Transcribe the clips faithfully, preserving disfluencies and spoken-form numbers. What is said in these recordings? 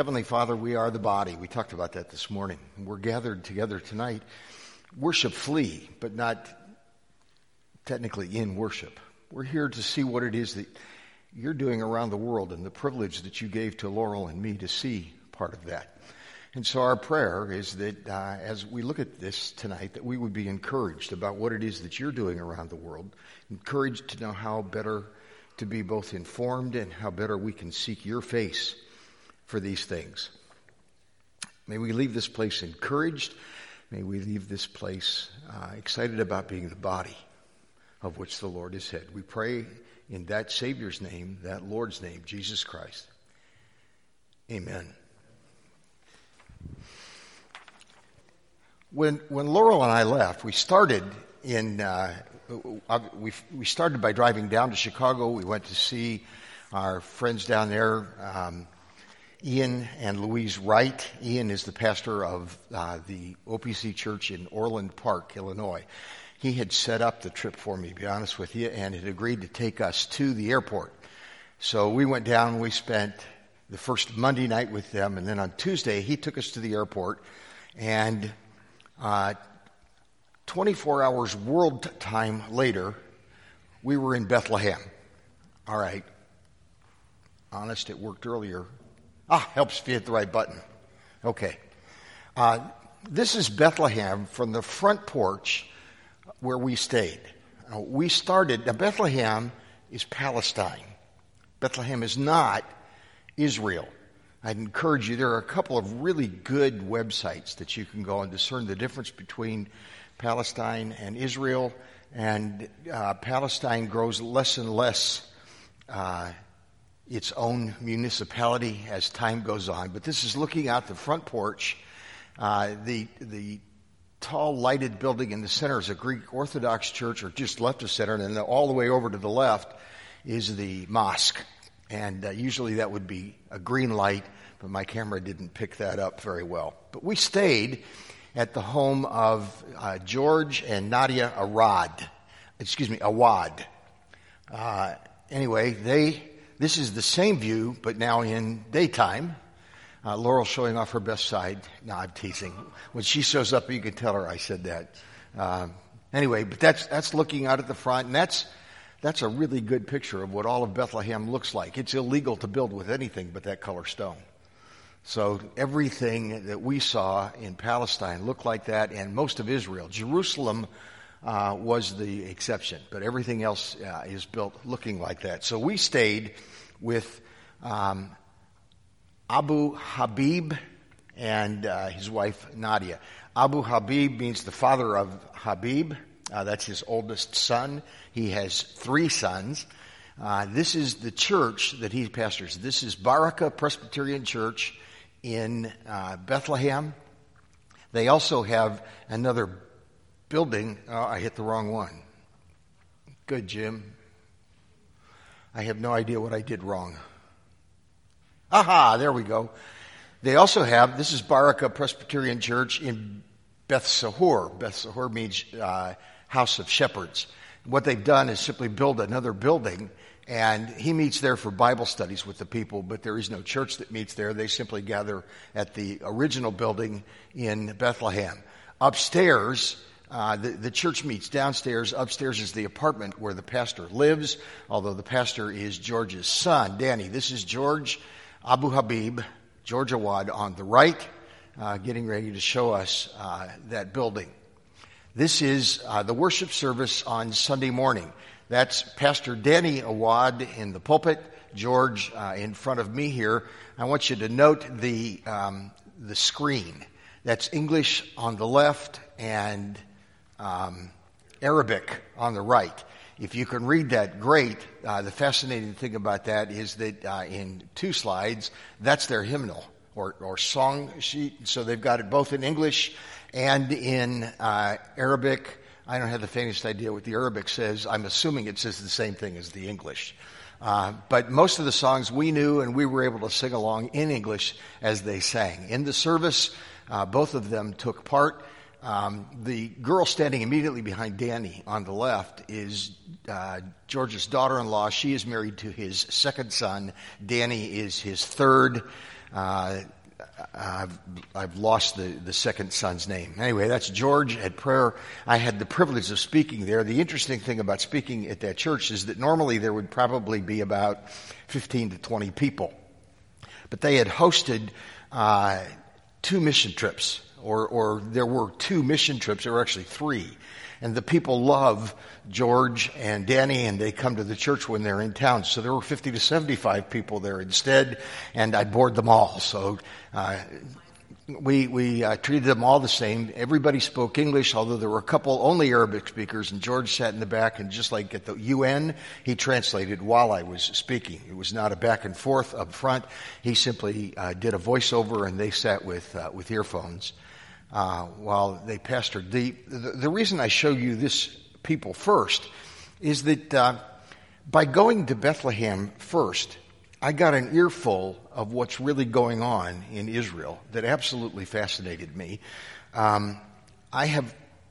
Heavenly Father, we are the body. We talked about that this morning. We're gathered together tonight, worshipfully, but not technically in worship. We're here to see what it is that you're doing around the world and the privilege that you gave to Laurel and me to see part of that. And so our prayer is that uh, as we look at this tonight, that we would be encouraged about what it is that you're doing around the world, encouraged to know how better to be both informed and how better we can seek your face for these things. May we leave this place encouraged. May we leave this place uh, excited about being the body of which the Lord is head. We pray in that Savior's name, that Lord's name, Jesus Christ. Amen. When when Laurel and I left, we started in uh, we we started by driving down to Chicago. We went to see our friends down there, um, Ian and Louise Wright. Ian is the pastor of uh, the O P C Church in Orland Park, Illinois. He had set up the trip for me, to be honest with you, and had agreed to take us to the airport. So we went down. We spent the first Monday night with them, and then on Tuesday he took us to the airport, and Uh, twenty-four hours world time later, we were in Bethlehem. All right. Honest, it worked earlier. Ah, helps if you hit the right button. Okay. Uh, this is Bethlehem from the front porch where we stayed. Uh, we started, now Bethlehem is Palestine. Bethlehem is not Israel. I'd encourage you, there are a couple of really good websites that you can go and discern the difference between Palestine and Israel, and uh, Palestine grows less and less uh, its own municipality as time goes on. But this is looking out the front porch. Uh, the the tall lighted building in the center is a Greek Orthodox church, or just left of center, and then all the way over to the left is the mosque. And uh, usually that would be a green light, but my camera didn't pick that up very well. But we stayed at the home of uh, George and Nadia Arad. Excuse me, Awad. Uh, anyway, they. This is the same view, but now in daytime. Uh, Laurel showing off her best side. No, I'm teasing. When she shows up, you can tell her I said that. Uh, anyway, but that's that's looking out at the front, and that's. That's a really good picture of what all of Bethlehem looks like. It's illegal to build with anything but that color stone. So everything that we saw in Palestine looked like that, and most of Israel. Jerusalem uh, was the exception, but everything else uh, is built looking like that. So we stayed with um, Abu Habib and uh, his wife Nadia. Abu Habib means the father of Habib. Uh, that's his oldest son. He has three sons. Uh, this is the church that he pastors. This is Baraka Presbyterian Church in uh, Bethlehem. They also have another building. Oh, I hit the wrong one. Good, Jim. I have no idea what I did wrong. Aha, there we go. They also have, this is Baraka Presbyterian Church in Beth Sahur. Beth Sahur means uh, House of Shepherds. What they've done is simply build another building, and he meets there for Bible studies with the people, but there is no church that meets there. They simply gather at the original building in Bethlehem. Upstairs, uh, the, the church meets downstairs. Upstairs is the apartment where the pastor lives, although the pastor is George's son, Danny. This is George Abu Habib, George Awad on the right, uh, getting ready to show us uh, that building. This is uh, the worship service on Sunday morning. That's Pastor Danny Awad in the pulpit, George uh, in front of me here. I want you to note the um, the screen. That's English on the left and um, Arabic on the right. If you can read that, great. Uh, the fascinating thing about that is that uh, in two slides, that's their hymnal or, or song sheet. So they've got it both in English and in uh, Arabic. I don't have the faintest idea what the Arabic says. I'm assuming it says the same thing as the English. Uh, but most of the songs we knew, and we were able to sing along in English as they sang. In the service, uh, both of them took part. Um, the girl standing immediately behind Danny on the left is uh, George's daughter-in-law. She is married to his second son. Danny is his third. Uh, I've, I've lost the, the second son's name. Anyway, that's George at prayer. I had the privilege of speaking there. The interesting thing about speaking at that church is that normally there would probably be about fifteen to twenty people. But they had hosted uh, two mission trips, or, or there were two mission trips. There were actually three. And the people love George and Danny, and they come to the church when they're in town. So there were fifty to seventy-five people there instead, and I bored them all. So uh, we we uh, treated them all the same. Everybody spoke English, although there were a couple only Arabic speakers, and George sat in the back, and just like at the U N, he translated while I was speaking. It was not a back and forth up front. He simply uh, did a voiceover, and they sat with uh, with earphones. Uh, while they pastored. The, the the reason I show you this people first is that uh, by going to Bethlehem first, I got an earful of what's really going on in Israel that absolutely fascinated me. Um, I have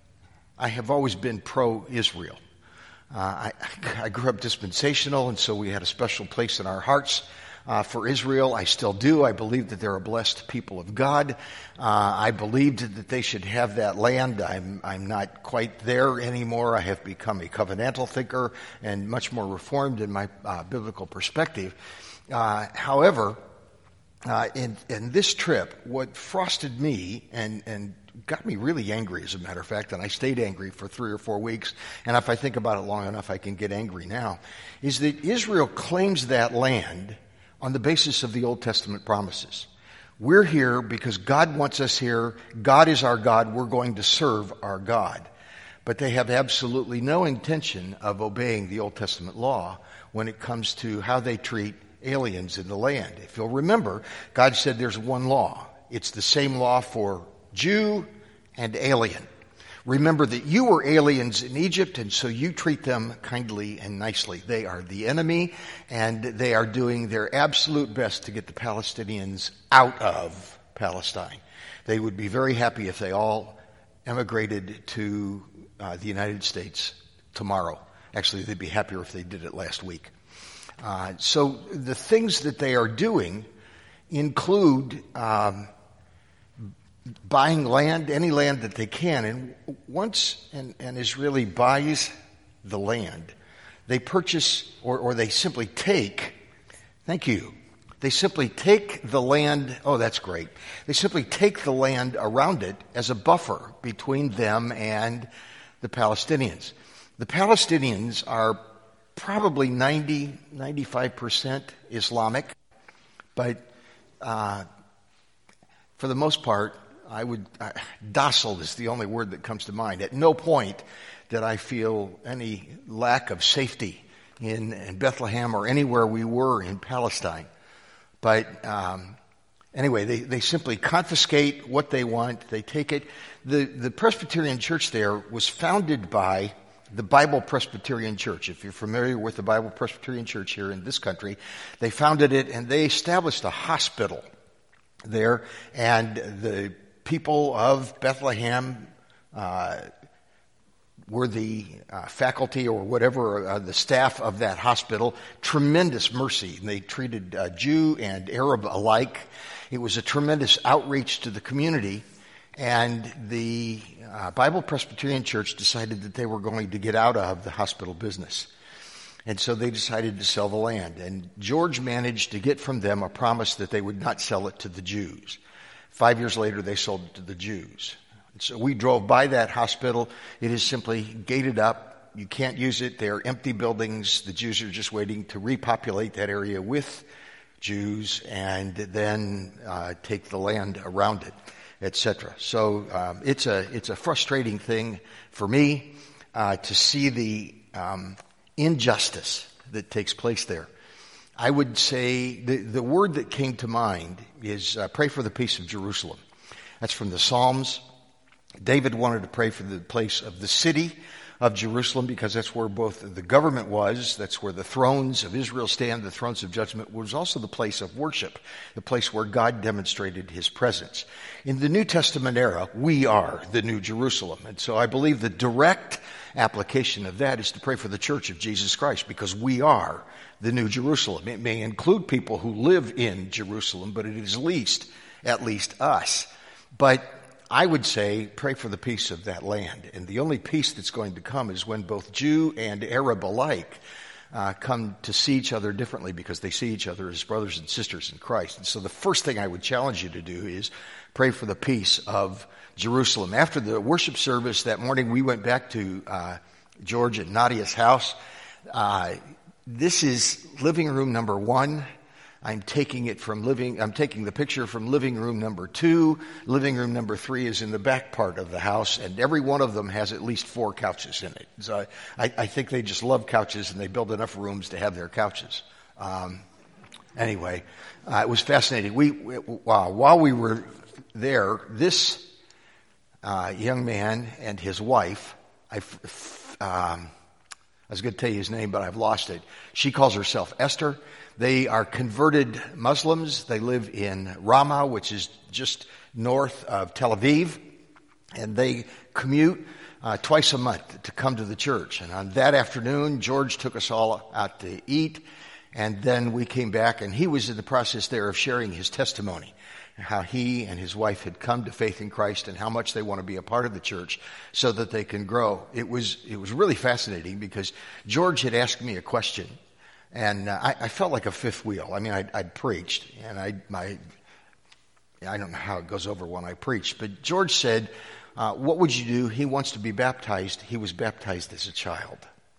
I have always been pro-Israel. Uh, I, I grew up dispensational, and so we had a special place in our hearts Uh, for Israel. I still do. I believe that they're a blessed people of God. Uh, I believed that they should have that land. I'm, I'm not quite there anymore. I have become a covenantal thinker and much more reformed in my uh, biblical perspective. Uh, however, uh, in, in this trip, what frosted me and, and got me really angry, as a matter of fact, and I stayed angry for three or four weeks, and if I think about it long enough, I can get angry now, is that Israel claims that land on the basis of the Old Testament promises. We're here because God wants us here. God is our God. We're going to serve our God. But they have absolutely no intention of obeying the Old Testament law when it comes to how they treat aliens in the land. If you'll remember, God said there's one law. It's the same law for Jew and alien. Remember that you were aliens in Egypt, and so you treat them kindly and nicely. They are the enemy, and they are doing their absolute best to get the Palestinians out of Palestine. They would be very happy if they all emigrated to uh, the United States tomorrow. Actually, they'd be happier if they did it last week. Uh, so the things that they are doing include Um, buying land, any land that they can. And once an, an Israeli buys the land, they purchase or, or they simply take, thank you, they simply take the land, oh, that's great. They simply take the land around it as a buffer between them and the Palestinians. The Palestinians are probably ninety, ninety-five percent Islamic, but uh, for the most part, I would, uh, docile is the only word that comes to mind. At no point did I feel any lack of safety in, in Bethlehem or anywhere we were in Palestine. But um, anyway, they, they simply confiscate what they want. They take it. The, the Presbyterian Church there was founded by the Bible Presbyterian Church. If you're familiar with the Bible Presbyterian Church here in this country, they founded it, and they established a hospital there, and the people of Bethlehem uh, were the uh, faculty or whatever, uh, the staff of that hospital. Tremendous mercy. And they treated uh, Jew and Arab alike. It was a tremendous outreach to the community. And the uh, Bible Presbyterian Church decided that they were going to get out of the hospital business. And so they decided to sell the land. And George managed to get from them a promise that they would not sell it to the Jews. Five years later, they sold it to the Jews. And so we drove by that hospital. It is simply gated up. You can't use it. They are empty buildings. The Jews are just waiting to repopulate that area with Jews and then uh, take the land around it, et cetera. So um, it's a it's a frustrating thing for me uh, to see the um, injustice that takes place there. I would say the, the word that came to mind is uh, pray for the peace of Jerusalem. That's from the Psalms. David wanted to pray for the place of the city of Jerusalem because that's where both the government was, that's where the thrones of Israel stand, the thrones of judgment, was also the place of worship, the place where God demonstrated his presence. In the New Testament era, we are the New Jerusalem. And so I believe the direct application of that is to pray for the Church of Jesus Christ, because we are the New Jerusalem. It may include people who live in Jerusalem, but it is at least at least us. But I would say pray for the peace of that land. And the only peace that's going to come is when both Jew and Arab alike uh, come to see each other differently, because they see each other as brothers and sisters in Christ. And so the first thing I would challenge you to do is pray for the peace of Jerusalem. After the worship service that morning, we went back to uh, George and Nadia's house. Uh, this is living room number one. I'm taking it from living, I'm taking the picture from living room number two. Living room number three is in the back part of the house, and every one of them has at least four couches in it. So I, I think they just love couches, and they build enough rooms to have their couches. Um, anyway, uh, it was fascinating. We, we uh, while we were there, this uh, young man and his wife, I, um, I was going to tell you his name, but I've lost it. She calls herself Esther. They are converted Muslims. They live in Ramah, which is just north of Tel Aviv, and they commute uh, twice a month to come to the church. And on that afternoon, George took us all out to eat, and then we came back, and he was in the process there of sharing his testimony, how he and his wife had come to faith in Christ and how much they want to be a part of the church so that they can grow. It was it was really fascinating, because George had asked me a question. And uh, I, I felt like a fifth wheel. I mean, I'd, I'd preached, and I, my, I don't know how it goes over when I preached, but George said, uh, what would you do? He wants to be baptized. He was baptized as a child.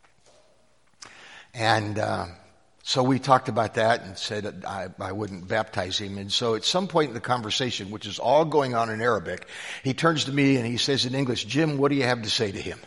And uh, so we talked about that and said I, I wouldn't baptize him. And so at some point in the conversation, which is all going on in Arabic, he turns to me and he says in English, Jim, what do you have to say to him?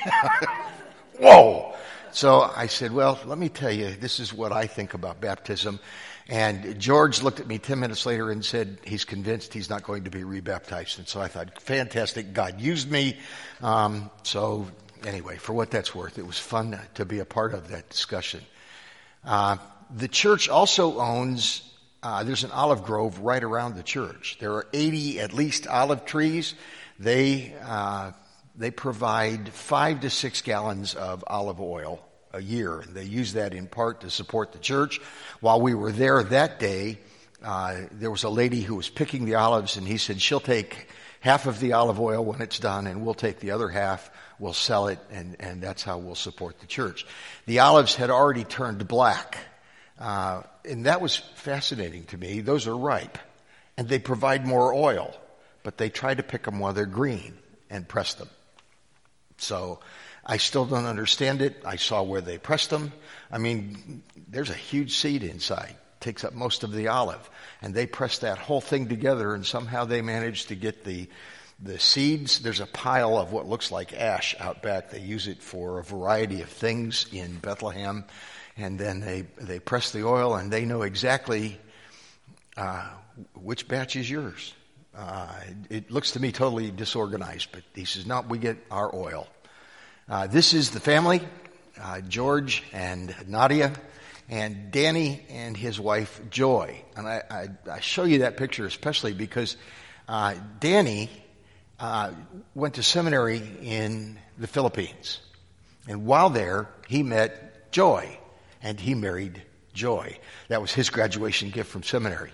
Whoa! So I said, well, let me tell you, this is what I think about baptism. And George looked at me ten minutes later and said he's convinced he's not going to be rebaptized. And so I thought, fantastic, God used me. Um, so anyway, for what that's worth, it was fun to be a part of that discussion. Uh, the church also owns, uh, there's an olive grove right around the church. There are eighty at least olive trees. They uh They provide five to six gallons of olive oil a year. And they use that in part to support the church. While we were there that day, uh, there was a lady who was picking the olives, and he said she'll take half of the olive oil when it's done, and we'll take the other half, we'll sell it, and, and that's how we'll support the church. The olives had already turned black. Uh, and that was fascinating to me. Those are ripe, and they provide more oil, but they try to pick them while they're green and press them. So I still don't understand it. I saw where they pressed them. I mean, there's a huge seed inside. It takes up most of the olive. And they press that whole thing together, and somehow they managed to get the the seeds. There's a pile of what looks like ash out back. They use it for a variety of things in Bethlehem. And then they, they press the oil, and they know exactly uh, which batch is yours. Uh, it looks to me totally disorganized, but he says, no, we get our oil. Uh, this is the family, uh, George and Nadia, and Danny and his wife, Joy. And I, I, I show you that picture especially because uh, Danny uh, went to seminary in the Philippines. And while there, he met Joy, and he married Joy. That was his graduation gift from seminary.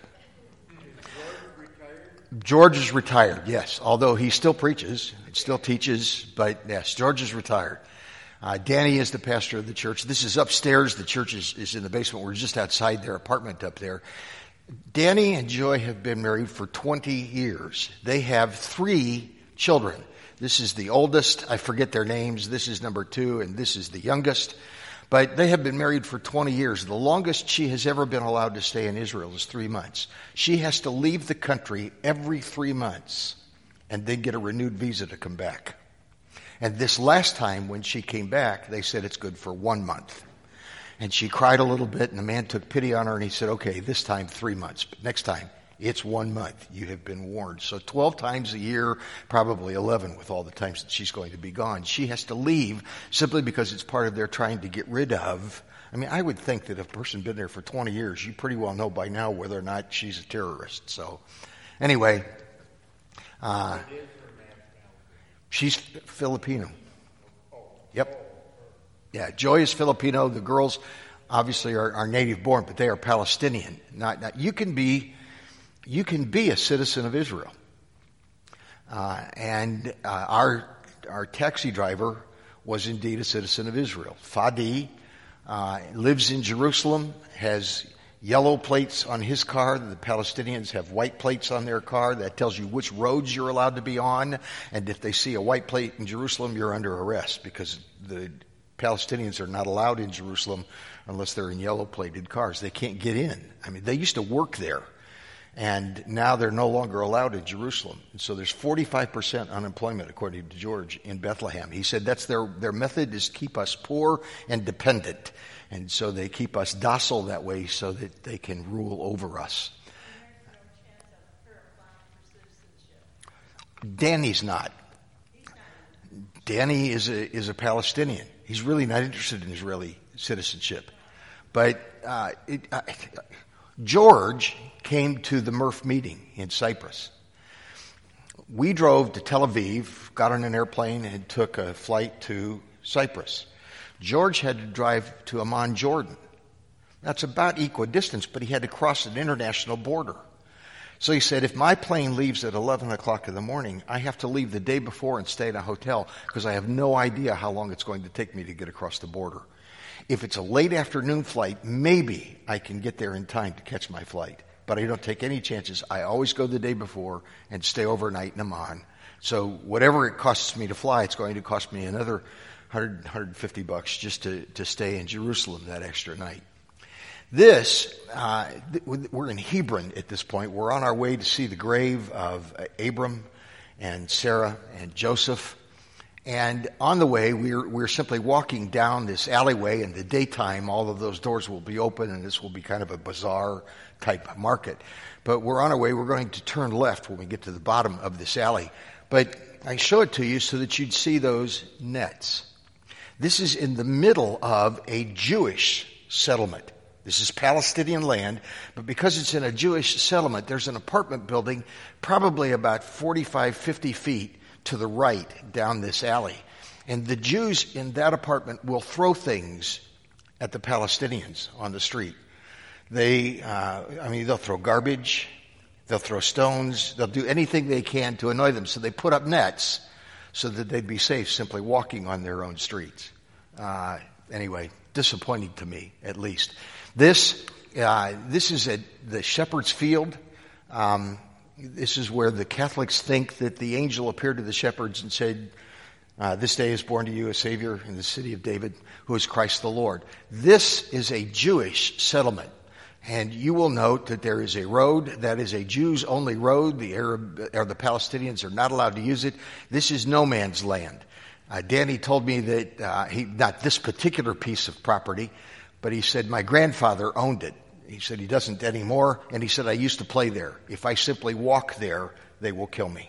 George is retired, yes, although he still preaches, still teaches, but yes, George is retired. Uh, Danny is the pastor of the church. This is upstairs. The church is, is in the basement. We're just outside their apartment up there. Danny and Joy have been married for twenty years. They have three children. This is the oldest. I forget their names. This is number two, and this is the youngest. But they have been married for twenty years. The longest she has ever been allowed to stay in Israel is three months. She has to leave the country every three months and then get a renewed visa to come back. And this last time when she came back, they said it's good for one month. And she cried a little bit, and the man took pity on her, and he said, okay, this time three months, but next time it's one month. You have been warned. So twelve times a year, probably eleven with all the times that she's going to be gone. She has to leave simply because it's part of their trying to get rid of. I mean, I would think that if a person been there for twenty years, you pretty well know by now whether or not she's a terrorist. So anyway, uh, she's Filipino. Yep. Yeah, Joy is Filipino. The girls obviously are, are native born, but they are Palestinian. Not, not you can be you can be a citizen of Israel. Uh, and uh, our our taxi driver was indeed a citizen of Israel. Fadi uh, lives in Jerusalem, has yellow plates on his car. The Palestinians have white plates on their car. That tells you which roads you're allowed to be on. And if they see a white plate in Jerusalem, you're under arrest, because the Palestinians are not allowed in Jerusalem unless they're in yellow-plated cars. They can't get in. I mean, they used to work there, and now they're no longer allowed in Jerusalem. And so there's forty-five percent unemployment, according to George, in Bethlehem. He said that's their, their method is keep us poor and dependent. And so they keep us docile that way so that they can rule over us. Danny's not. Danny is a is a Palestinian. He's really not interested in Israeli citizenship. But uh, it, uh, George came to the Murph meeting in Cyprus. We drove to Tel Aviv, got on an airplane, and took a flight to Cyprus. George had to drive to Amman, Jordan. That's about equidistance, but he had to cross an international border. So he said, if my plane leaves at eleven o'clock in the morning, I have to leave the day before and stay in a hotel because I have no idea how long it's going to take me to get across the border. If it's a late afternoon flight, maybe I can get there in time to catch my flight. But I don't take any chances. I always go the day before and stay overnight in Amman. So whatever it costs me to fly, it's going to cost me another one hundred, one hundred fifty bucks just to, to stay in Jerusalem that extra night. This, uh, th- we're in Hebron at this point. We're on our way to see the grave of Abram and Sarah and Joseph. And on the way, we're, we're simply walking down this alleyway. In the daytime, all of those doors will be open, and this will be kind of a bazaar type market. But we're on our way. We're going to turn left when we get to the bottom of this alley. But I show it to you so that you'd see those nets. This is in the middle of a Jewish settlement. This is Palestinian land, but because it's in a Jewish settlement, there's an apartment building probably about forty-five, fifty feet to the right down this alley. And the Jews in that apartment will throw things at the Palestinians on the street. They, uh, I mean, they'll throw garbage, they'll throw stones, they'll do anything they can to annoy them. So they put up nets so that they'd be safe simply walking on their own streets. Uh, anyway, disappointing to me, at least. This uh, this is at the Shepherd's Field. Um, this is where the Catholics think that the angel appeared to the shepherds and said, uh, this day is born to you a Savior in the city of David, who is Christ the Lord. This is a Jewish settlement. And you will note that there is a road that is a Jews-only road. The Arab or the Palestinians are not allowed to use it. This is no man's land. Uh, Danny told me that uh, he not this particular piece of property, but he said, my grandfather owned it. He said he doesn't anymore, and he said, I used to play there. If I simply walk there, they will kill me.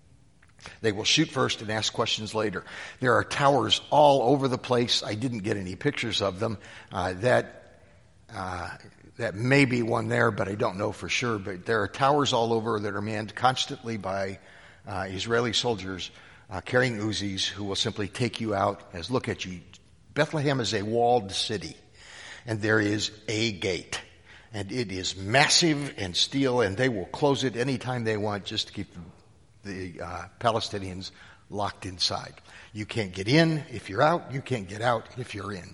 They will shoot first and ask questions later. There are towers all over the place. I didn't get any pictures of them. Uh, that uh, that may be one there, but I don't know for sure. But there are towers all over that are manned constantly by uh, Israeli soldiers uh, carrying Uzis who will simply take you out as look at you. Bethlehem is a walled city. And there is a gate. And it is massive and steel, and they will close it anytime they want just to keep the, the uh, Palestinians locked inside. You can't get in if you're out. You can't get out if you're in.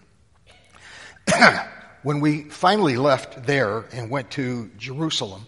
When we finally left there and went to Jerusalem,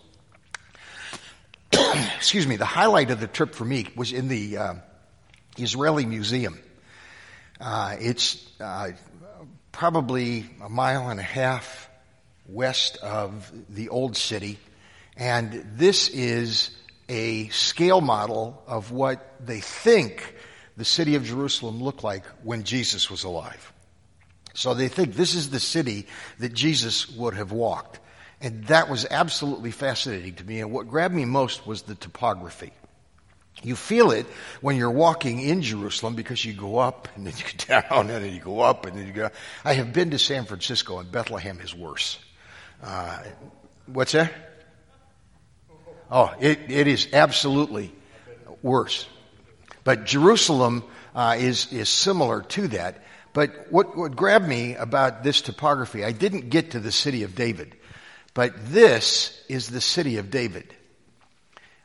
excuse me, the highlight of the trip for me was in the uh, Israeli Museum. Uh, it's... Uh, probably a mile and a half west of the old city. And this is a scale model of what they think the city of Jerusalem looked like when Jesus was alive. So they think this is the city that Jesus would have walked. And that was absolutely fascinating to me. And what grabbed me most was the topography. You feel it when you're walking in Jerusalem because you go up and then you go down and then you go up and then you go. I have been to San Francisco and Bethlehem is worse. Uh, what's that? Oh, it, it is absolutely worse. But Jerusalem uh, is is similar to that. But what, what grabbed me about this topography, I didn't get to the city of David, but this is the city of David.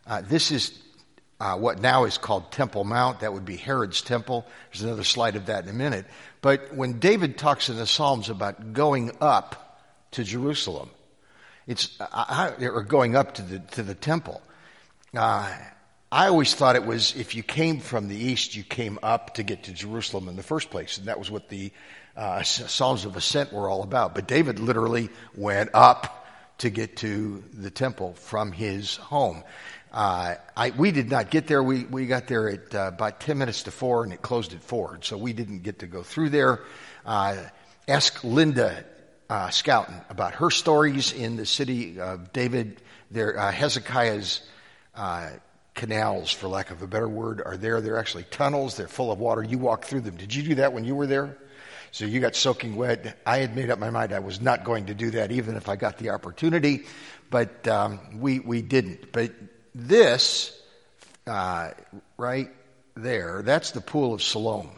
Uh, this is uh, what now is called Temple Mount. That would be Herod's temple. There's another slide of that in a minute. But when David talks in the Psalms about going up to Jerusalem, it's uh, or going up to the to the temple. Uh, I always thought it was if you came from the east, you came up to get to Jerusalem in the first place, and that was what the uh, Psalms of Ascent were all about. But David literally went up to get to the temple from his home. Uh, I, we did not get there. We, we got there at uh, about ten minutes to four, and it closed at four. So we didn't get to go through there. Uh, ask Linda uh, Scouten about her stories in the city of David. There, uh, Hezekiah's uh, canals, for lack of a better word, are there. They're actually tunnels. They're full of water. You walk through them. Did you do that when you were there? So you got soaking wet. I had made up my mind I was not going to do that, even if I got the opportunity. But um, we we didn't. But this, uh, right there, that's the Pool of Siloam.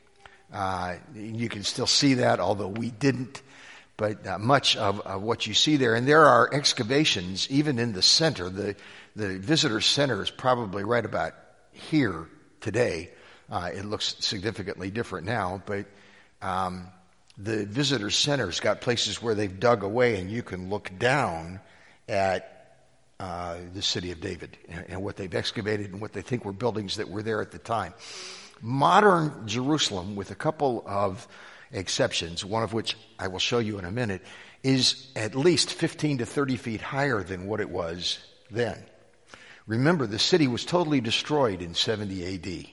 Uh, you can still see that, although we didn't. But uh, much of, of what you see there, and there are excavations even in the center. The the visitor center is probably right about here today. Uh, it looks significantly different now, but um, the visitor center's got places where they've dug away, and you can look down at Uh, the city of David and, and what they've excavated and what they think were buildings that were there at the time. Modern Jerusalem, with a couple of exceptions, one of which I will show you in a minute, is at least fifteen to thirty feet higher than what it was then. Remember, the city was totally destroyed in seventy A D.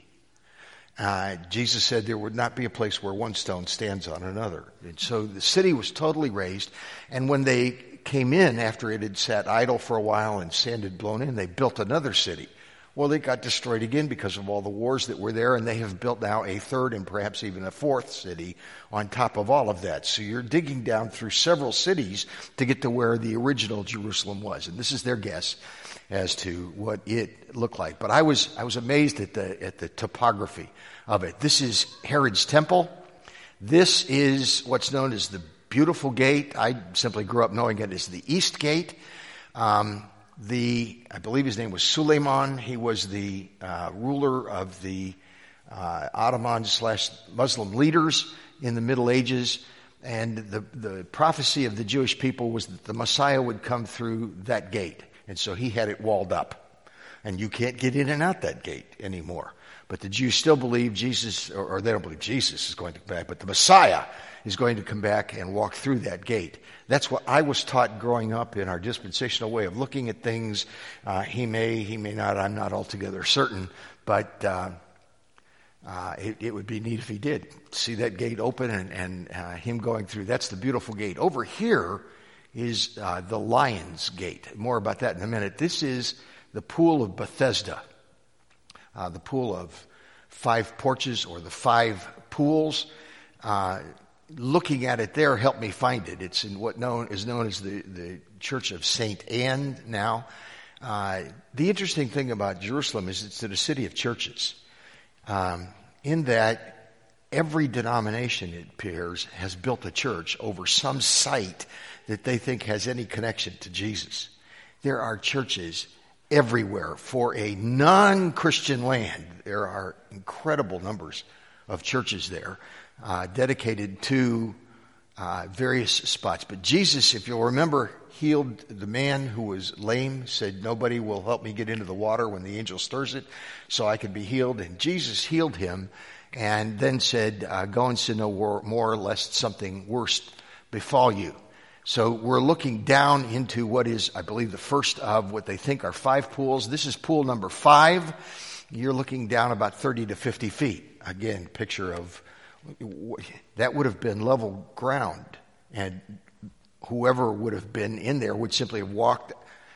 Uh, Jesus said there would not be a place where one stone stands on another. And so the city was totally razed, and when they came in after it had sat idle for a while and sand had blown in, they built another city. Well, they got destroyed again because of all the wars that were there, and they have built now a third and perhaps even a fourth city on top of all of that. So you're digging down through several cities to get to where the original Jerusalem was, and this is their guess as to what it looked like. But I was I was amazed at the at the topography of it. This is Herod's temple. This is what's known as the Beautiful Gate. I simply grew up knowing it as the East Gate. Um, the I believe his name was Suleiman. He was the uh, ruler of the uh, Ottoman slash Muslim leaders in the Middle Ages. And the, the prophecy of the Jewish people was that the Messiah would come through that gate. And so he had it walled up. And you can't get in and out that gate anymore. But the Jews still believe Jesus, or, or they don't believe Jesus is going to come back, but the Messiah is going to come back and walk through that gate. That's what I was taught growing up in our dispensational way of looking at things. Uh, he may, he may not, I'm not altogether certain, but uh, uh, it, it would be neat if he did. See that gate open and, and uh, him going through. That's the Beautiful Gate. Over here is uh, the Lion's Gate. More about that in a minute. This is the Pool of Bethesda, uh, the pool of five porches, or the five pools. Uh, Looking at it there helped me find it. It's in what known is known as the, the Church of Saint Anne now. Uh, the interesting thing about Jerusalem is it's a city of churches, um, in that every denomination, it appears, has built a church over some site that they think has any connection to Jesus. There are churches everywhere. For a non-Christian land, there are incredible numbers of churches there. Uh, dedicated to uh, various spots. But Jesus, if you'll remember, healed the man who was lame, said, nobody will help me get into the water when the angel stirs it, so I could be healed. And Jesus healed him and then said, uh, go and sin no more, lest something worse befall you. So we're looking down into what is, I believe, the first of what they think are five pools. This is pool number five. You're looking down about thirty to fifty feet. Again, picture of that would have been level ground, and whoever would have been in there would simply have walked.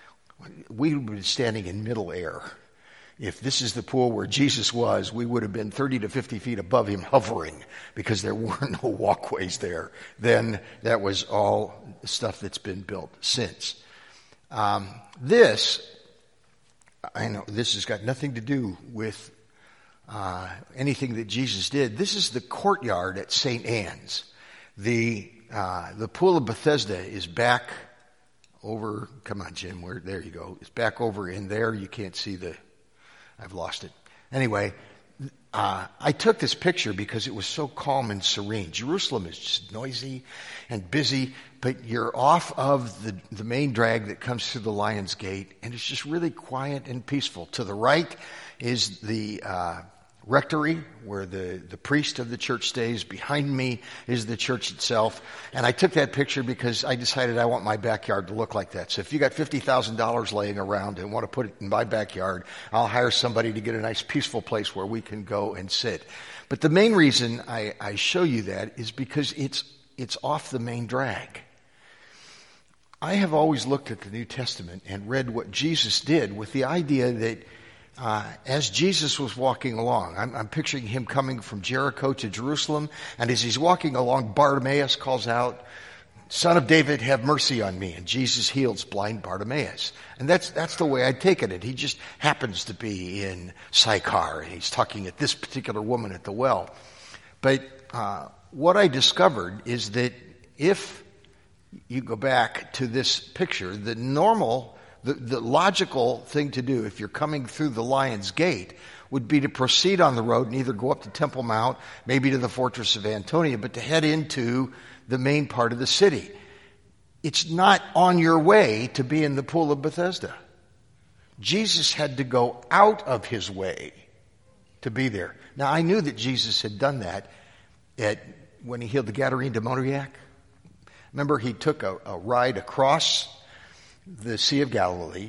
We would have been standing in middle air. If this is the pool where Jesus was, we would have been thirty to fifty feet above him, hovering, because there were no walkways there. Then that was all stuff that's been built since. Um, this, I know this has got nothing to do with Uh, anything that Jesus did. This is the courtyard at Saint Anne's. The uh, the Pool of Bethesda is back over, come on, Jim, where, there you go. It's back over in there. You can't see the, I've lost it. Anyway, uh, I took this picture because it was so calm and serene. Jerusalem is just noisy and busy, but you're off of the, the main drag that comes through the Lion's Gate, and it's just really quiet and peaceful. To the right is the uh, rectory where the, the priest of the church stays. Behind me is the church itself. And I took that picture because I decided I want my backyard to look like that. So if you got fifty thousand dollars laying around and want to put it in my backyard, I'll hire somebody to get a nice peaceful place where we can go and sit. But the main reason I, I show you that is because it's it's off the main drag. I have always looked at the New Testament and read what Jesus did with the idea that Uh, as Jesus was walking along, I'm, I'm picturing him coming from Jericho to Jerusalem, and as he's walking along, Bartimaeus calls out, "Son of David, have mercy on me." And Jesus heals blind Bartimaeus. And that's that's the way I'd taken it. He just happens to be in Sychar, and he's talking at this particular woman at the well. But uh, what I discovered is that if you go back to this picture, the normal The, the logical thing to do if you're coming through the Lion's Gate would be to proceed on the road and either go up to Temple Mount, maybe to the fortress of Antonia, but to head into the main part of the city. It's not on your way to be in the Pool of Bethesda. Jesus had to go out of his way to be there. Now, I knew that Jesus had done that at, when he healed the Gadarene demoniac. Remember, he took a, a ride across the Sea of Galilee.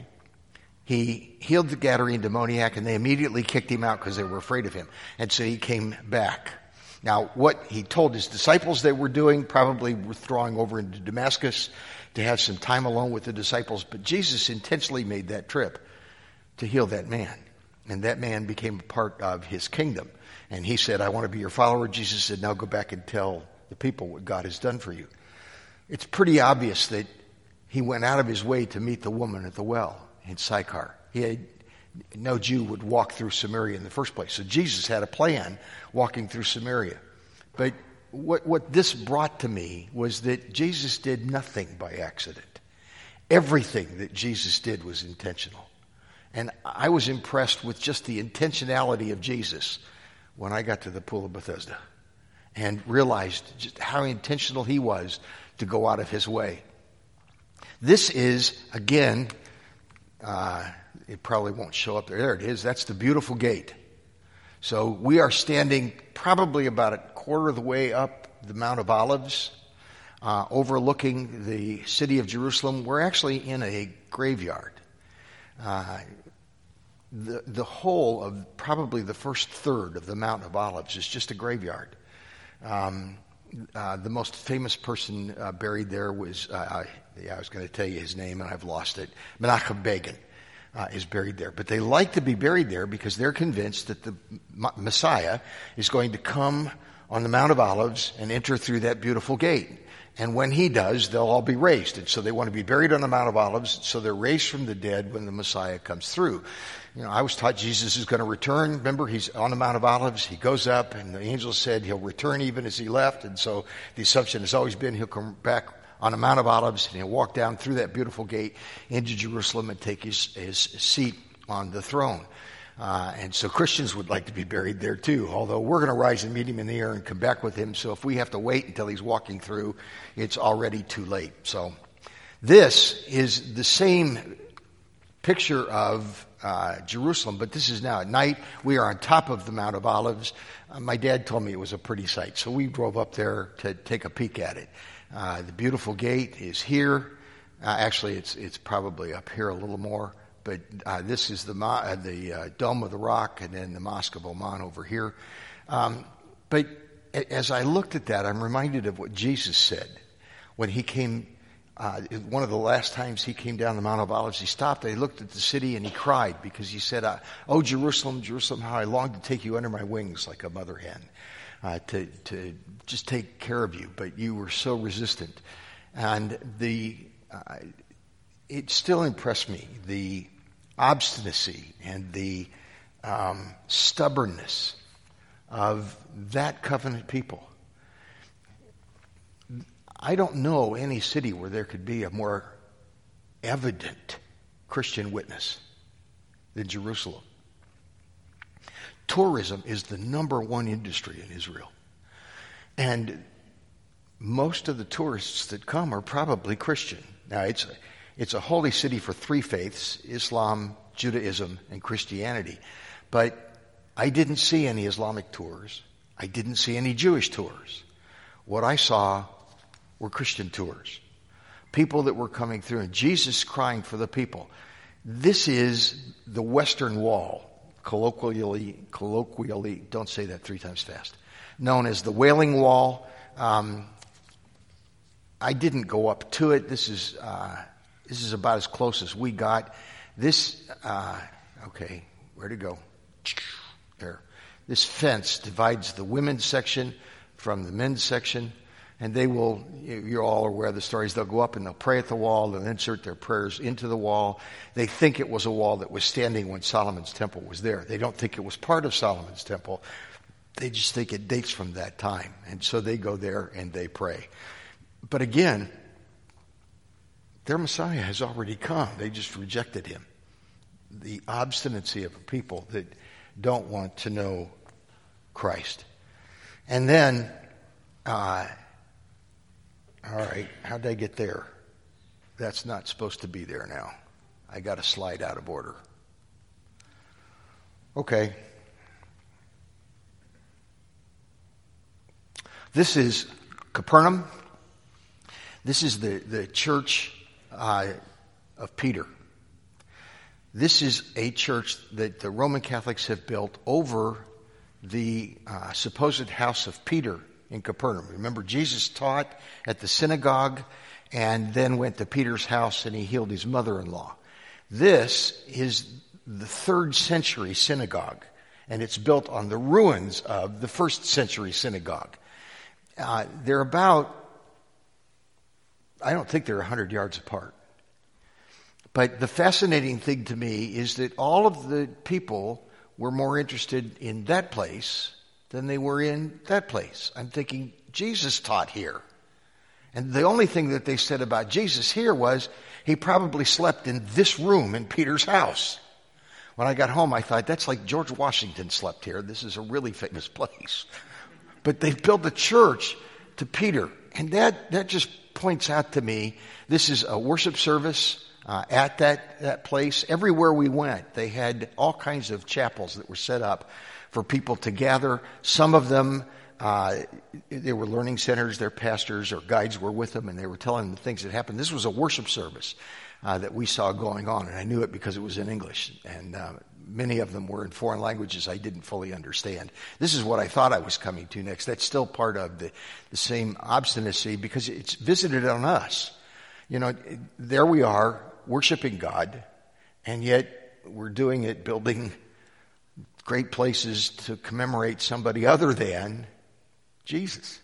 He healed the Gadarene demoniac, and they immediately kicked him out because they were afraid of him. And so he came back. Now, what he told his disciples they were doing, probably withdrawing over into Damascus to have some time alone with the disciples. But Jesus intentionally made that trip to heal that man. And that man became a part of his kingdom. And he said, "I want to be your follower." Jesus said, "Now go back and tell the people what God has done for you." It's pretty obvious that he went out of his way to meet the woman at the well in Sychar. He had, no Jew would walk through Samaria in the first place. So Jesus had a plan walking through Samaria. But what, what this brought to me was that Jesus did nothing by accident. Everything that Jesus did was intentional. And I was impressed with just the intentionality of Jesus when I got to the Pool of Bethesda and realized just how intentional he was to go out of his way. This is, again, uh, it probably won't show up there. There it is. That's the beautiful gate. So we are standing probably about a quarter of the way up the Mount of Olives, uh, overlooking the city of Jerusalem. We're actually in a graveyard. Uh, the, the whole of probably the first third of the Mount of Olives is just a graveyard. Um, uh, the most famous person uh, buried there was... Uh, I, Yeah, I was going to tell you his name, and I've lost it. Menachem Begin uh, is buried there. But they like to be buried there because they're convinced that the Messiah is going to come on the Mount of Olives and enter through that beautiful gate. And when he does, they'll all be raised. And so they want to be buried on the Mount of Olives, so they're raised from the dead when the Messiah comes through. You know, I was taught Jesus is going to return. Remember, he's on the Mount of Olives. He goes up, and the angel said he'll return even as he left. And so the assumption has always been he'll come back on the Mount of Olives, and he'll walk down through that beautiful gate into Jerusalem and take his, his seat on the throne. Uh, and so Christians would like to be buried there too, although we're going to rise and meet him in the air and come back with him. So if we have to wait until he's walking through, it's already too late. So this is the same picture of uh, Jerusalem, but this is now at night. We are on top of the Mount of Olives. Uh, my dad told me it was a pretty sight, so we drove up there to take a peek at it. Uh, the beautiful gate is here. Uh, actually, it's it's probably up here a little more. But uh, this is the uh, the uh, Dome of the Rock, and then the Mosque of Oman over here. Um, but as I looked at that, I'm reminded of what Jesus said when he came. Uh, one of the last times he came down the Mount of Olives, he stopped and he looked at the city and he cried because he said, uh, "Oh, Jerusalem, Jerusalem, how I long to take you under my wings like a mother hen, uh, to to just take care of you, but you were so resistant." And the uh, it still impressed me, the obstinacy and the um, stubbornness of that covenant people. I don't know any city where there could be a more evident Christian witness than Jerusalem. Tourism is the number one industry in Israel. And most of the tourists that come are probably Christian. Now, it's, it's a holy city for three faiths, Islam, Judaism, and Christianity. But I didn't see any Islamic tours. I didn't see any Jewish tours. What I saw were Christian tours. People that were coming through, and Jesus crying for the people. This is the Western Wall, colloquially, colloquially, don't say that three times fast, known as the Wailing Wall. Um, I didn't go up to it. This is uh, this is about as close as we got. This, uh, okay, where to go? There. This fence divides the women's section from the men's section, and they will, you're all aware of the stories, they'll go up and they'll pray at the wall, they'll insert their prayers into the wall. They think it was a wall that was standing when Solomon's temple was there. They don't think it was part of Solomon's temple. They just think it dates from that time. And so they go there and they pray. But again, their Messiah has already come. They just rejected him. The obstinacy of a people that don't want to know Christ. And then, uh, all right, how'd I get there? That's not supposed to be there now. I got to slide out of order. Okay. This is Capernaum. This is the, the church uh, of Peter. This is a church that the Roman Catholics have built over the uh, supposed house of Peter in Capernaum. Remember, Jesus taught at the synagogue and then went to Peter's house and he healed his mother-in-law. This is the third century synagogue, and it's built on the ruins of the first century synagogue. Uh, they're about, I don't think they're one hundred yards apart. But the fascinating thing to me is that all of the people were more interested in that place than they were in that place. I'm thinking, Jesus taught here. And the only thing that they said about Jesus here was he probably slept in this room in Peter's house. When I got home, I thought, that's like George Washington slept here. This is a really famous place. But they built a church to Peter. And that, that just points out to me, this is a worship service uh, at that, that place. Everywhere we went, they had all kinds of chapels that were set up for people to gather. Some of them, uh, they were learning centers. Their pastors or guides were with them, and they were telling them the things that happened. This was a worship service uh, that we saw going on, and I knew it because it was in English. And uh, many of them were in foreign languages I didn't fully understand. This is what I thought I was coming to next. That's still part of the, the same obstinacy because it's visited on us. You know, there we are worshiping God, and yet we're doing it building great places to commemorate somebody other than Jesus.